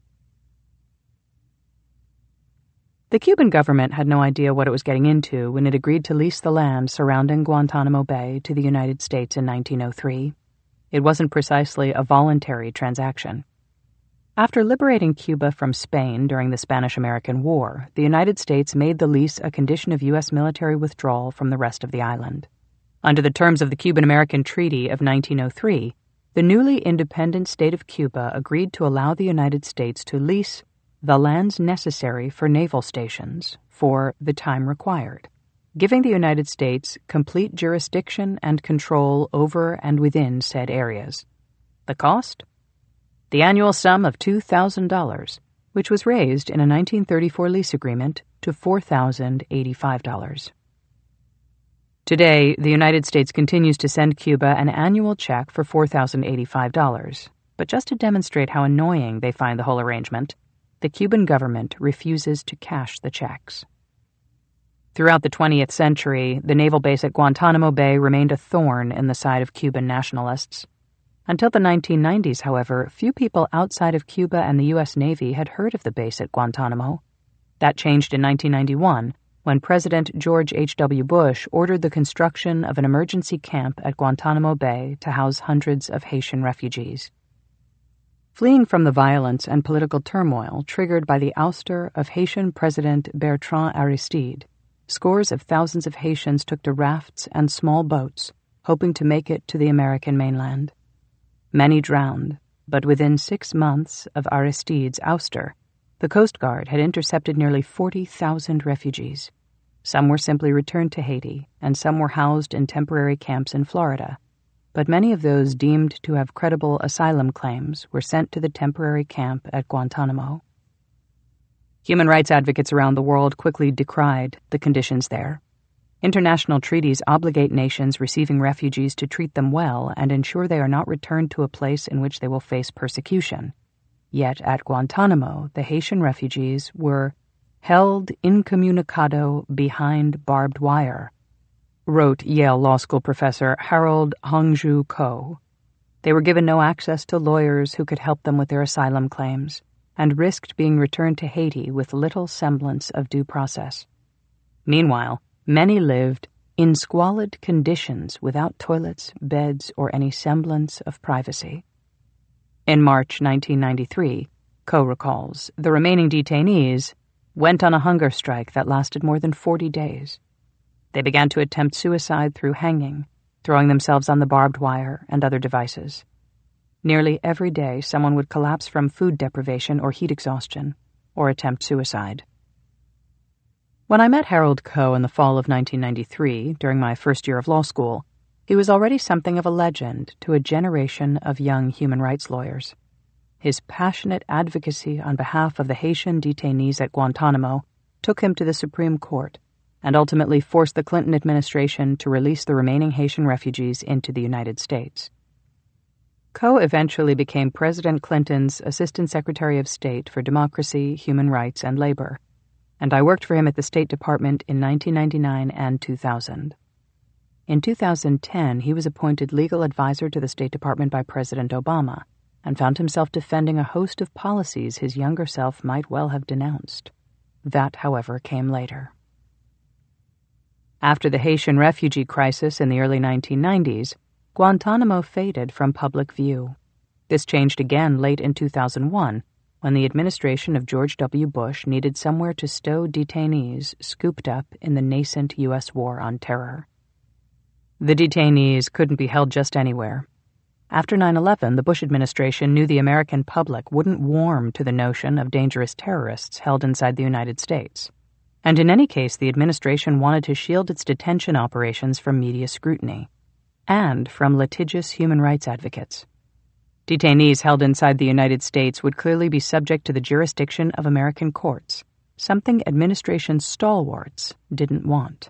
B: The Cuban government had no idea what it was getting into when it agreed to lease the land surrounding Guantanamo Bay to the United States in nineteen oh three. It wasn't precisely a voluntary transaction. After liberating Cuba from Spain during the Spanish-American War, the United States made the lease a condition of U S military withdrawal from the rest of the island. Under the terms of the Cuban-American Treaty of nineteen oh three, the newly independent state of Cuba agreed to allow the United States to lease the lands necessary for naval stations for the time required, giving the United States complete jurisdiction and control over and within said areas. The cost? The annual sum of two thousand dollars, which was raised in a nineteen thirty-four lease agreement to four thousand eighty-five dollars. Today, the United States continues to send Cuba an annual check for four thousand eighty-five dollars, but just to demonstrate how annoying they find the whole arrangement, the Cuban government refuses to cash the checks. Throughout the twentieth century, the naval base at Guantanamo Bay remained a thorn in the side of Cuban nationalists. Until the nineteen nineties, however, few people outside of Cuba and the U S Navy had heard of the base at Guantanamo. That changed in nineteen ninety-one, when President George H W Bush ordered the construction of an emergency camp at Guantanamo Bay to house hundreds of Haitian refugees. Fleeing from the violence and political turmoil triggered by the ouster of Haitian President Bertrand Aristide, scores of thousands of Haitians took to rafts and small boats, hoping to make it to the American mainland. Many drowned, but within six months of Aristide's ouster, the Coast Guard had intercepted nearly forty thousand refugees. Some were simply returned to Haiti, and some were housed in temporary camps in Florida. But many of those deemed to have credible asylum claims were sent to the temporary camp at Guantanamo. Human rights advocates around the world quickly decried the conditions there. International treaties obligate nations receiving refugees to treat them well and ensure they are not returned to a place in which they will face persecution. Yet at Guantanamo, the Haitian refugees were held incommunicado behind barbed wire, wrote Yale Law School professor Harold Hongju Ko. They were given no access to lawyers who could help them with their asylum claims, and risked being returned to Haiti with little semblance of due process. Meanwhile, many lived in squalid conditions without toilets, beds, or any semblance of privacy. In March nineteen ninety-three, Ko recalls, the remaining detainees went on a hunger strike that lasted more than forty days. They began to attempt suicide through hanging, throwing themselves on the barbed wire and other devices. Nearly every day, someone would collapse from food deprivation or heat exhaustion, or attempt suicide. When I met Harold Ko in the fall of nineteen ninety-three, during my first year of law school, he was already something of a legend to a generation of young human rights lawyers. His passionate advocacy on behalf of the Haitian detainees at Guantanamo took him to the Supreme Court and ultimately forced the Clinton administration to release the remaining Haitian refugees into the United States. Coe eventually became President Clinton's Assistant Secretary of State for Democracy, Human Rights, and Labor, and I worked for him at the State Department in nineteen ninety-nine and two thousand. In two thousand ten, he was appointed legal advisor to the State Department by President Obama and found himself defending a host of policies his younger self might well have denounced. That, however, came later. After the Haitian refugee crisis in the early nineteen nineties, Guantanamo faded from public view. This changed again late in two thousand one, when the administration of George W. Bush needed somewhere to stow detainees scooped up in the nascent U S war on terror. The detainees couldn't be held just anywhere. After nine eleven, the Bush administration knew the American public wouldn't warm to the notion of dangerous terrorists held inside the United States. And in any case, the administration wanted to shield its detention operations from media scrutiny and from litigious human rights advocates. Detainees held inside the United States would clearly be subject to the jurisdiction of American courts, something administration stalwarts didn't want.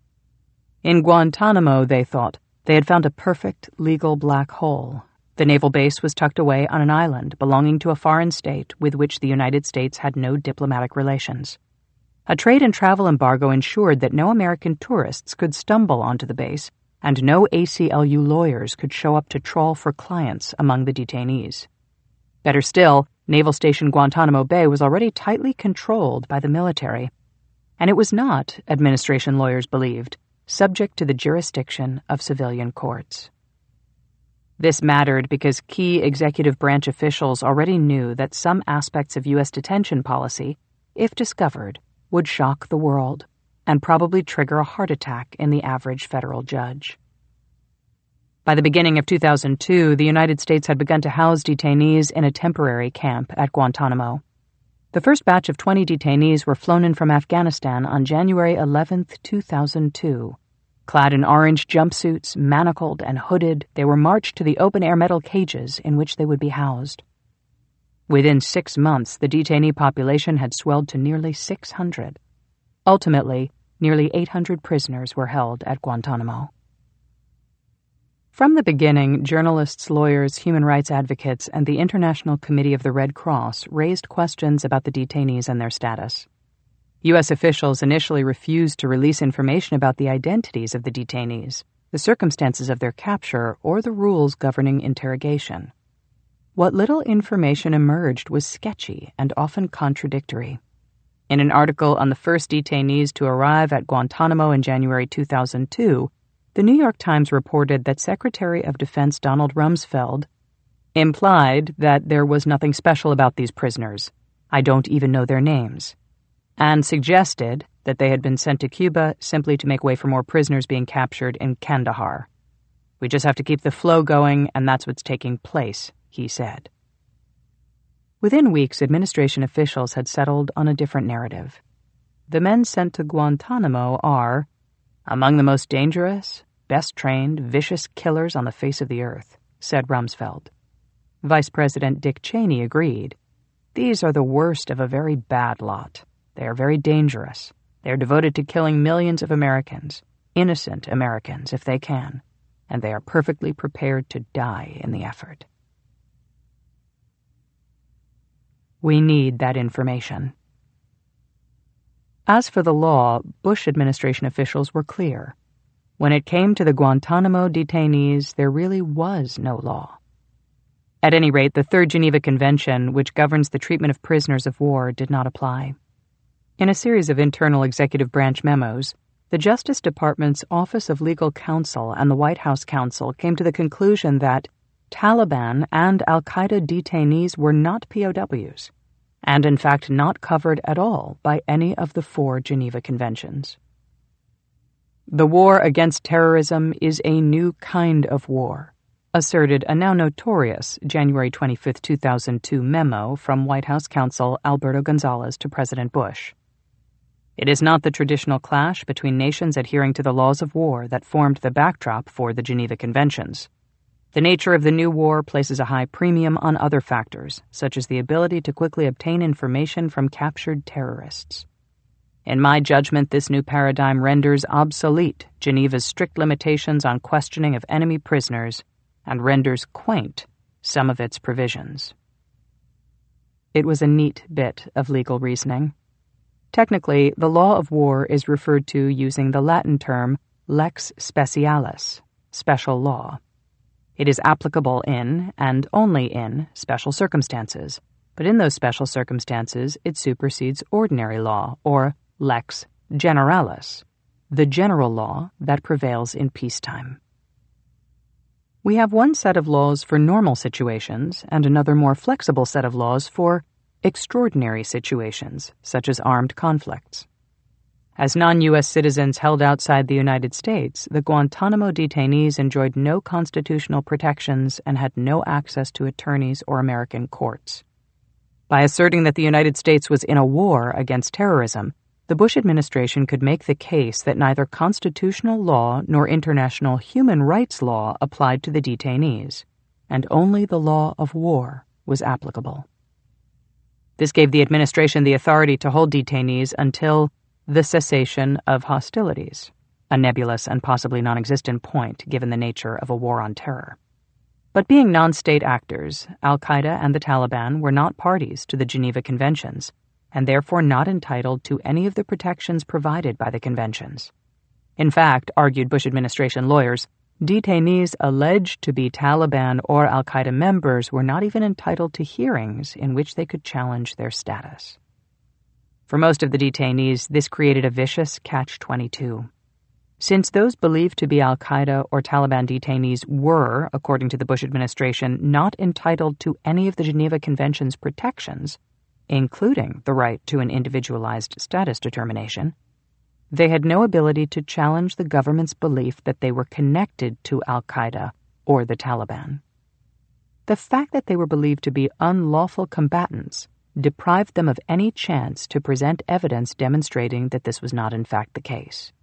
B: In Guantanamo, they thought, they had found a perfect legal black hole. The naval base was tucked away on an island belonging to a foreign state with which the United States had no diplomatic relations. A trade and travel embargo ensured that no American tourists could stumble onto the base, and no A C L U lawyers could show up to trawl for clients among the detainees. Better still, Naval Station Guantanamo Bay was already tightly controlled by the military, and it was not, administration lawyers believed, subject to the jurisdiction of civilian courts. This mattered because key executive branch officials already knew that some aspects of U S detention policy, if discovered, would shock the world and probably trigger a heart attack in the average federal judge. By the beginning of two thousand two, the United States had begun to house detainees in a temporary camp at Guantanamo. The first batch of twenty detainees were flown in from Afghanistan on January eleventh, two thousand two. Clad in orange jumpsuits, manacled and hooded, they were marched to the open-air metal cages in which they would be housed. Within six months, the detainee population had swelled to nearly six hundred. Ultimately, nearly eight hundred prisoners were held at Guantanamo. From the beginning, journalists, lawyers, human rights advocates, and the International Committee of the Red Cross raised questions about the detainees and their status. U S officials initially refused to release information about the identities of the detainees, the circumstances of their capture, or the rules governing interrogation. What little information emerged was sketchy and often contradictory. In an article on the first detainees to arrive at Guantanamo in January two thousand two, the New York Times reported that Secretary of Defense Donald Rumsfeld implied that there was nothing special about these prisoners, I don't even know their names, and suggested that they had been sent to Cuba simply to make way for more prisoners being captured in Kandahar. We just have to keep the flow going, and that's what's taking place, he said. Within weeks, administration officials had settled on a different narrative. The men sent to Guantanamo are among the most dangerous, best-trained, vicious killers on the face of the earth, said Rumsfeld. Vice President Dick Cheney agreed. These are the worst of a very bad lot. They are very dangerous. They are devoted to killing millions of Americans, innocent Americans if they can, and they are perfectly prepared to die in the effort. We need that information. As for the law, Bush administration officials were clear. When it came to the Guantanamo detainees, there really was no law. At any rate, the Third Geneva Convention, which governs the treatment of prisoners of war, did not apply. In a series of internal executive branch memos, the Justice Department's Office of Legal Counsel and the White House counsel came to the conclusion that Taliban and al-Qaeda detainees were not P O Ws, and in fact not covered at all by any of the four Geneva Conventions. The war against terrorism is a new kind of war, asserted a now notorious January twenty-fifth, two thousand two memo from White House counsel Alberto Gonzales to President Bush. It is not the traditional clash between nations adhering to the laws of war that formed the backdrop for the Geneva Conventions. The nature of the new war places a high premium on other factors, such as the ability to quickly obtain information from captured terrorists. In my judgment, this new paradigm renders obsolete Geneva's strict limitations on questioning of enemy prisoners and renders quaint some of its provisions." It was a neat bit of legal reasoning. Technically, the law of war is referred to using the Latin term lex specialis, special law. It is applicable in, and only in, special circumstances, but in those special circumstances it supersedes ordinary law, or lex generalis, the general law that prevails in peacetime. We have one set of laws for normal situations and another more flexible set of laws for extraordinary situations, such as armed conflicts. As non-U S citizens held outside the United States, the Guantanamo detainees enjoyed no constitutional protections and had no access to attorneys or American courts. By asserting that the United States was in a war against terrorism, the Bush administration could make the case that neither constitutional law nor international human rights law applied to the detainees, and only the law of war was applicable. This gave the administration the authority to hold detainees until the cessation of hostilities, a nebulous and possibly non-existent point given the nature of a war on terror. But being non-state actors, al-Qaeda and the Taliban were not parties to the Geneva Conventions, and therefore not entitled to any of the protections provided by the conventions. In fact, argued Bush administration lawyers, detainees alleged to be Taliban or al-Qaeda members were not even entitled to hearings in which they could challenge their status. For most of the detainees, this created a vicious catch twenty-two. Since those believed to be al-Qaeda or Taliban detainees were, according to the Bush administration, not entitled to any of the Geneva Convention's protections, including the right to an individualized status determination, they had no ability to challenge the government's belief that they were connected to al-Qaeda or the Taliban. The fact that they were believed to be unlawful combatants deprived them of any chance to present evidence demonstrating that this was not in fact the case.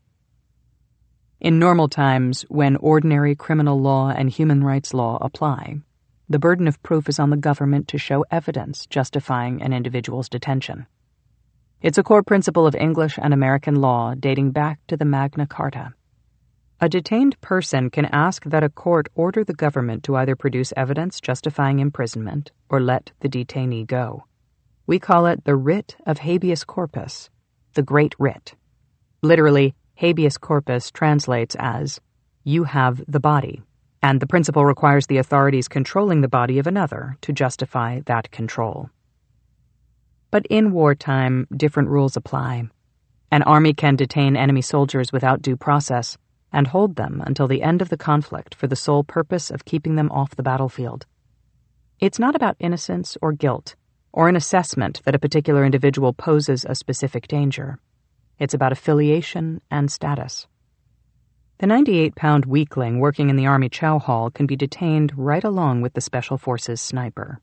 B: In normal times, when ordinary criminal law and human rights law apply, the burden of proof is on the government to show evidence justifying an individual's detention. It's a core principle of English and American law dating back to the Magna Carta. A detained person can ask that a court order the government to either produce evidence justifying imprisonment or let the detainee go. We call it the writ of habeas corpus, the Great Writ. Literally, habeas corpus translates as, you have the body, and the principle requires the authorities controlling the body of another to justify that control. But in wartime, different rules apply. An army can detain enemy soldiers without due process and hold them until the end of the conflict for the sole purpose of keeping them off the battlefield. It's not about innocence or guilt, or an assessment that a particular individual poses a specific danger. It's about affiliation and status. The ninety-eight pound weakling working in the Army chow hall can be detained right along with the Special Forces sniper.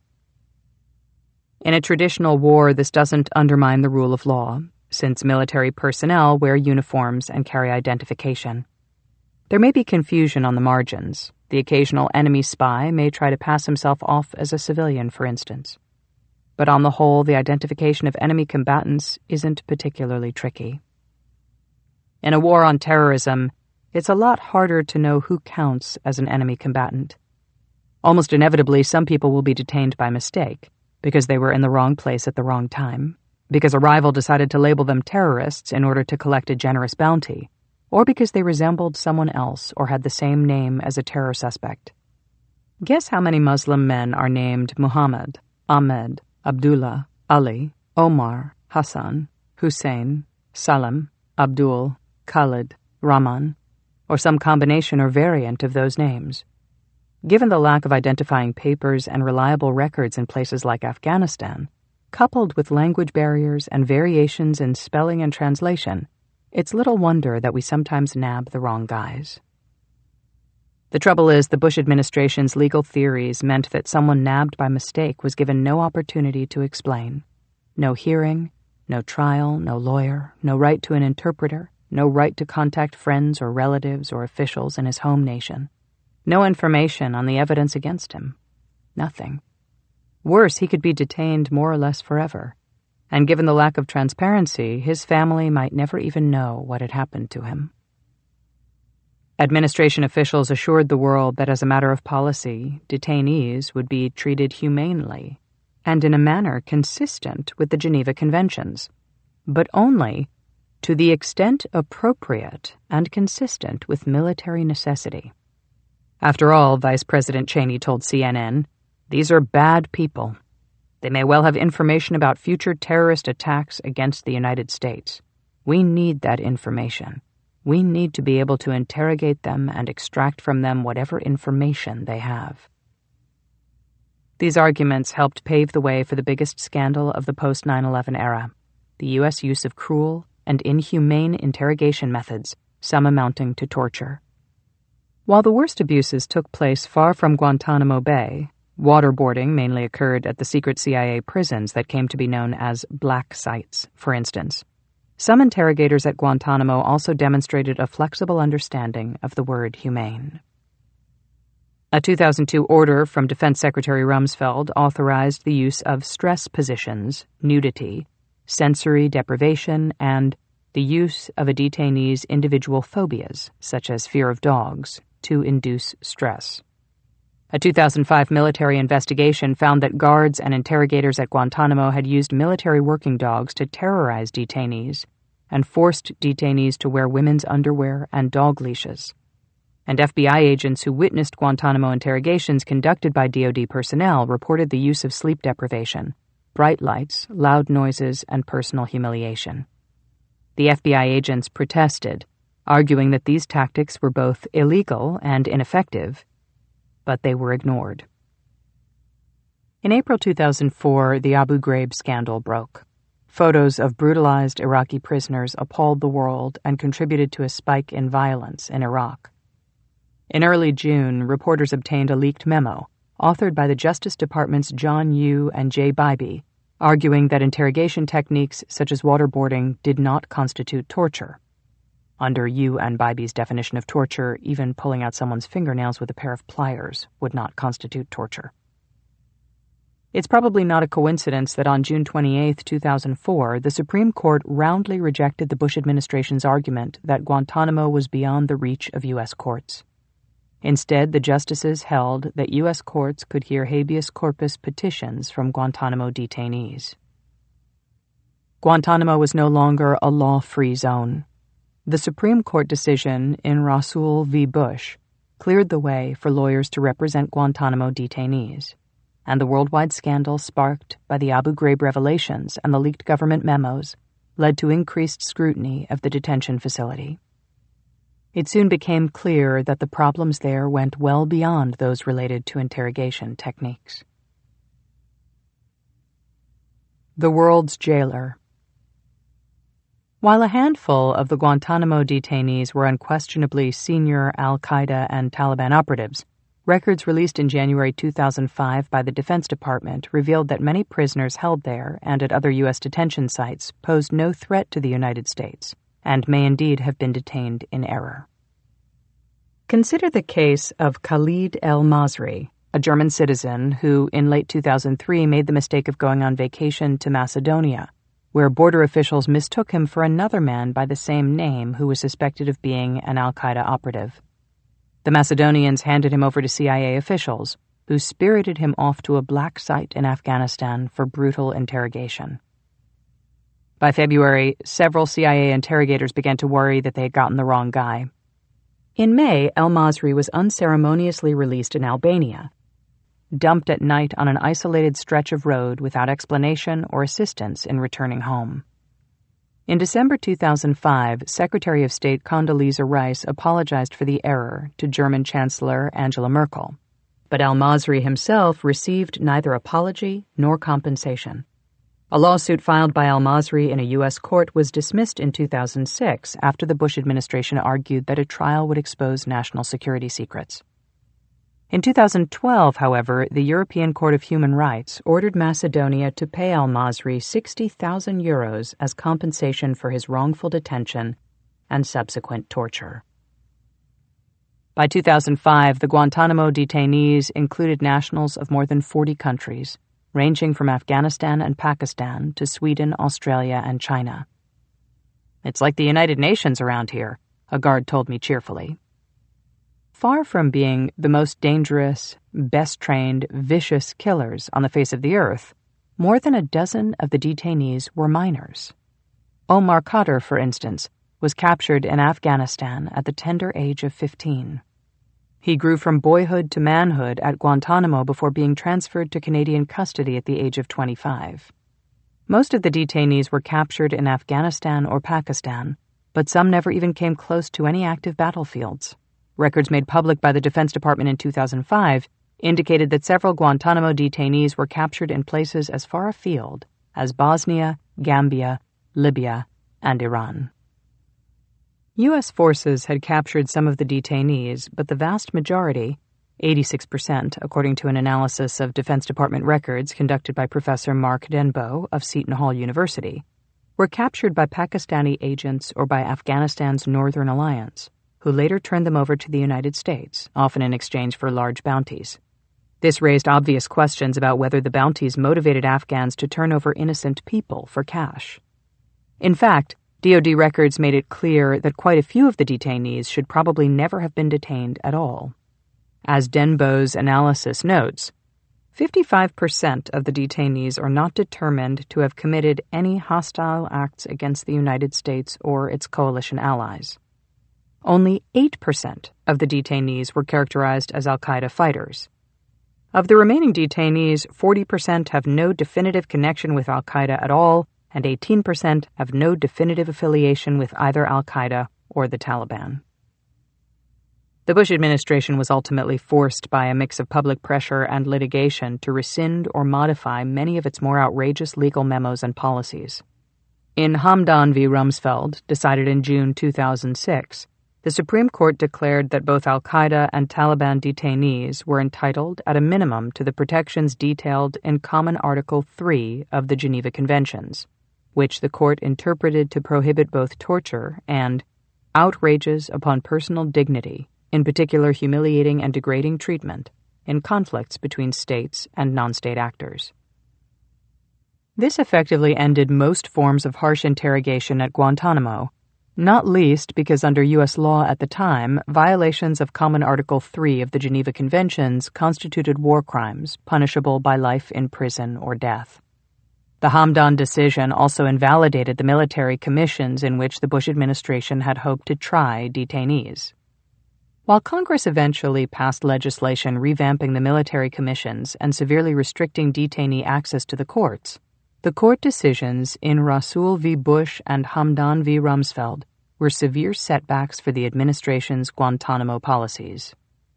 B: In a traditional war, this doesn't undermine the rule of law, since military personnel wear uniforms and carry identification. There may be confusion on the margins. The occasional enemy spy may try to pass himself off as a civilian, for instance. But on the whole, the identification of enemy combatants isn't particularly tricky. In a war on terrorism, it's a lot harder to know who counts as an enemy combatant. Almost inevitably, some people will be detained by mistake, because they were in the wrong place at the wrong time, because a rival decided to label them terrorists in order to collect a generous bounty, or because they resembled someone else or had the same name as a terror suspect. Guess how many Muslim men are named Muhammad, Ahmed, Abdullah, Ali, Omar, Hassan, Hussein, Salam, Abdul, Khalid, Rahman, or some combination or variant of those names. Given the lack of identifying papers and reliable records in places like Afghanistan, coupled with language barriers and variations in spelling and translation, it's little wonder that we sometimes nab the wrong guys. The trouble is, the Bush administration's legal theories meant that someone nabbed by mistake was given no opportunity to explain. No hearing, no trial, no lawyer, no right to an interpreter, no right to contact friends or relatives or officials in his home nation. No information on the evidence against him. Nothing. Worse, he could be detained more or less forever. and given the lack of transparency, his family might never even know what had happened to him. Administration officials assured the world that as a matter of policy, detainees would be treated humanely and in a manner consistent with the Geneva Conventions, but only to the extent appropriate and consistent with military necessity. After all, Vice President Cheney told C N N, these are bad people. They may well have information about future terrorist attacks against the United States. We need that information. We need to be able to interrogate them and extract from them whatever information they have. These arguments helped pave the way for the biggest scandal of the post nine eleven era, the U S use of cruel and inhumane interrogation methods, some amounting to torture. While the worst abuses took place far from Guantanamo Bay, waterboarding mainly occurred at the secret C I A prisons that came to be known as black sites, for instance. Some interrogators at Guantanamo also demonstrated a flexible understanding of the word humane. A two thousand two order from Defense Secretary Rumsfeld authorized the use of stress positions, nudity, sensory deprivation, and the use of a detainee's individual phobias, such as fear of dogs, to induce stress. A two thousand five military investigation found that guards and interrogators at Guantanamo had used military working dogs to terrorize detainees and forced detainees to wear women's underwear and dog leashes. And F B I agents who witnessed Guantanamo interrogations conducted by D O D personnel reported the use of sleep deprivation, bright lights, loud noises, and personal humiliation. The F B I agents protested, arguing that these tactics were both illegal and ineffective, but they were ignored. In April two thousand four, the Abu Ghraib scandal broke. Photos of brutalized Iraqi prisoners appalled the world and contributed to a spike in violence in Iraq. In early June, reporters obtained a leaked memo, authored by the Justice Department's John Yoo and Jay Bybee, arguing that interrogation techniques such as waterboarding did not constitute torture. Under Yoo and Bybee's definition of torture, even pulling out someone's fingernails with a pair of pliers would not constitute torture. It's probably not a coincidence that on June twenty-eighth, two thousand four, the Supreme Court roundly rejected the Bush administration's argument that Guantanamo was beyond the reach of U S courts. Instead, the justices held that U S courts could hear habeas corpus petitions from Guantanamo detainees. Guantanamo was no longer a law-free zone. The Supreme Court decision in Rasool v. Bush cleared the way for lawyers to represent Guantanamo detainees, and the worldwide scandal sparked by the Abu Ghraib revelations and the leaked government memos led to increased scrutiny of the detention facility. It soon became clear that the problems there went well beyond those related to interrogation techniques. The world's jailer. While a handful of the Guantanamo detainees were unquestionably senior al-Qaeda and Taliban operatives, records released in January two thousand five by the Defense Department revealed that many prisoners held there and at other U S detention sites posed no threat to the United States, and may indeed have been detained in error. Consider the case of Khalid El-Masri, a German citizen who, in late two thousand three, made the mistake of going on vacation to Macedonia, where border officials mistook him for another man by the same name who was suspected of being an al-Qaeda operative. The Macedonians handed him over to C I A officials, who spirited him off to a black site in Afghanistan for brutal interrogation. By February, several C I A interrogators began to worry that they had gotten the wrong guy. In May, El-Masri was unceremoniously released in Albania, dumped at night on an isolated stretch of road without explanation or assistance in returning home. In December two thousand five, Secretary of State Condoleezza Rice apologized for the error to German Chancellor Angela Merkel, but El-Masri himself received neither apology nor compensation. A lawsuit filed by El-Masri in a U S court was dismissed in two thousand six after the Bush administration argued that a trial would expose national security secrets. In two thousand twelve, however, the European Court of Human Rights ordered Macedonia to pay El-Masri sixty thousand euros as compensation for his wrongful detention and subsequent torture. By two thousand five, the Guantanamo detainees included nationals of more than forty countries, ranging from Afghanistan and Pakistan to Sweden, Australia, and China. "It's like the United Nations around here," a guard told me cheerfully. Far from being the most dangerous, best-trained, vicious killers on the face of the earth, more than a dozen of the detainees were minors. Omar Khadr, for instance, was captured in Afghanistan at the tender age of fifteen. He grew from boyhood to manhood at Guantanamo before being transferred to Canadian custody at the age of twenty-five. Most of the detainees were captured in Afghanistan or Pakistan, but some never even came close to any active battlefields. Records made public by the Defense Department in two thousand five indicated that several Guantanamo detainees were captured in places as far afield as Bosnia, Gambia, Libya, and Iran. U S forces had captured some of the detainees, but the vast majority, eighty-six percent according to an analysis of Defense Department records conducted by Professor Mark Denbo of Seton Hall University, were captured by Pakistani agents or by Afghanistan's Northern Alliance, who later turned them over to the United States, often in exchange for large bounties. This raised obvious questions about whether the bounties motivated Afghans to turn over innocent people for cash. In fact, D O D records made it clear that quite a few of the detainees should probably never have been detained at all. As Denbo's analysis notes, fifty-five percent of the detainees are not determined to have committed any hostile acts against the United States or its coalition allies. Only eight percent of the detainees were characterized as al-Qaeda fighters. Of the remaining detainees, forty percent have no definitive connection with al-Qaeda at all, and eighteen percent have no definitive affiliation with either al-Qaeda or the Taliban. The Bush administration was ultimately forced by a mix of public pressure and litigation to rescind or modify many of its more outrageous legal memos and policies. In Hamdan v. Rumsfeld, decided in June two thousand six, the Supreme Court declared that both al-Qaeda and Taliban detainees were entitled at a minimum to the protections detailed in Common Article three of the Geneva Conventions, which the court interpreted to prohibit both torture and outrages upon personal dignity, in particular humiliating and degrading treatment, in conflicts between states and non-state actors. This effectively ended most forms of harsh interrogation at Guantanamo, not least because under U S law at the time, violations of Common Article three of the Geneva Conventions constituted war crimes punishable by life in prison or death. The Hamdan decision also invalidated the military commissions in which the Bush administration had hoped to try detainees. While Congress eventually passed legislation revamping the military commissions and severely restricting detainee access to the courts, the court decisions in Rasool v. Bush and Hamdan v. Rumsfeld were severe setbacks for the administration's Guantanamo policies.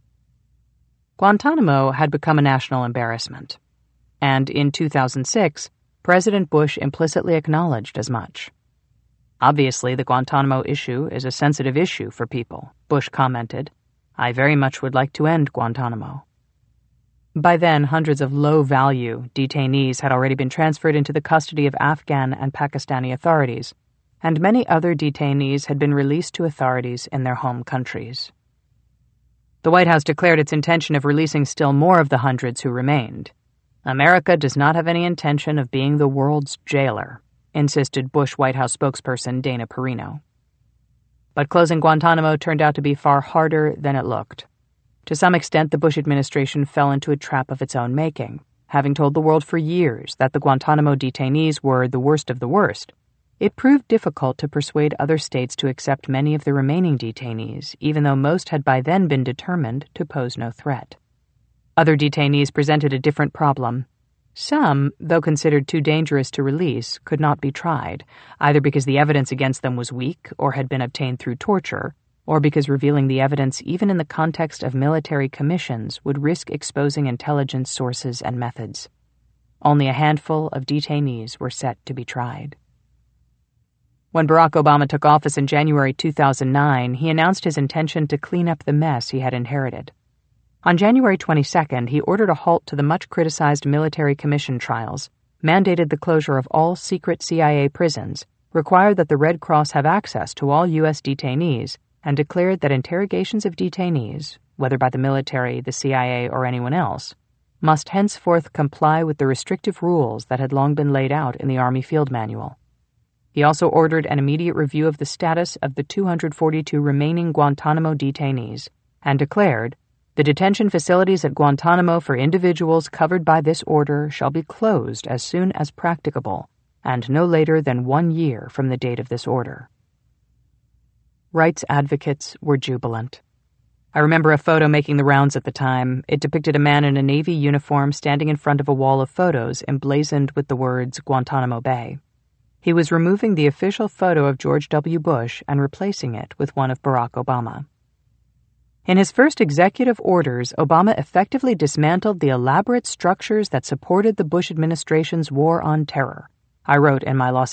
B: Guantanamo had become a national embarrassment, and in two thousand six, President Bush implicitly acknowledged as much. "Obviously, the Guantanamo issue is a sensitive issue for people," Bush commented. "I very much would like to end Guantanamo." By then, hundreds of low-value detainees had already been transferred into the custody of Afghan and Pakistani authorities, and many other detainees had been released to authorities in their home countries. The White House declared its intention of releasing still more of the hundreds who remained. "America does not have any intention of being the world's jailer," insisted Bush White House spokesperson Dana Perino. But closing Guantanamo turned out to be far harder than it looked. To some extent, the Bush administration fell into a trap of its own making, having told the world for years that the Guantanamo detainees were the worst of the worst. It proved difficult to persuade other states to accept many of the remaining detainees, even though most had by then been determined to pose no threat. Other detainees presented a different problem. Some, though considered too dangerous to release, could not be tried, either because the evidence against them was weak or had been obtained through torture, or because revealing the evidence even in the context of military commissions would risk exposing intelligence sources and methods. Only a handful of detainees were set to be tried. When Barack Obama took office in January two thousand nine, he announced his intention to clean up the mess he had inherited. On January twenty-second, he ordered a halt to the much-criticized military commission trials, mandated the closure of all secret C I A prisons, required that the Red Cross have access to all U S detainees, and declared that interrogations of detainees, whether by the military, the C I A, or anyone else, must henceforth comply with the restrictive rules that had long been laid out in the Army Field Manual. He also ordered an immediate review of the status of the two hundred forty-two remaining Guantanamo detainees and declared, "The detention facilities at Guantanamo for individuals covered by this order shall be closed as soon as practicable, and no later than one year from the date of this order." Rights advocates were jubilant. I remember a photo making the rounds at the time. It depicted a man in a Navy uniform standing in front of a wall of photos emblazoned with the words Guantanamo Bay. He was removing the official photo of George W. Bush and replacing it with one of Barack Obama. In his first executive orders, Obama effectively dismantled the elaborate structures that supported the Bush administration's war on terror. I wrote in my Los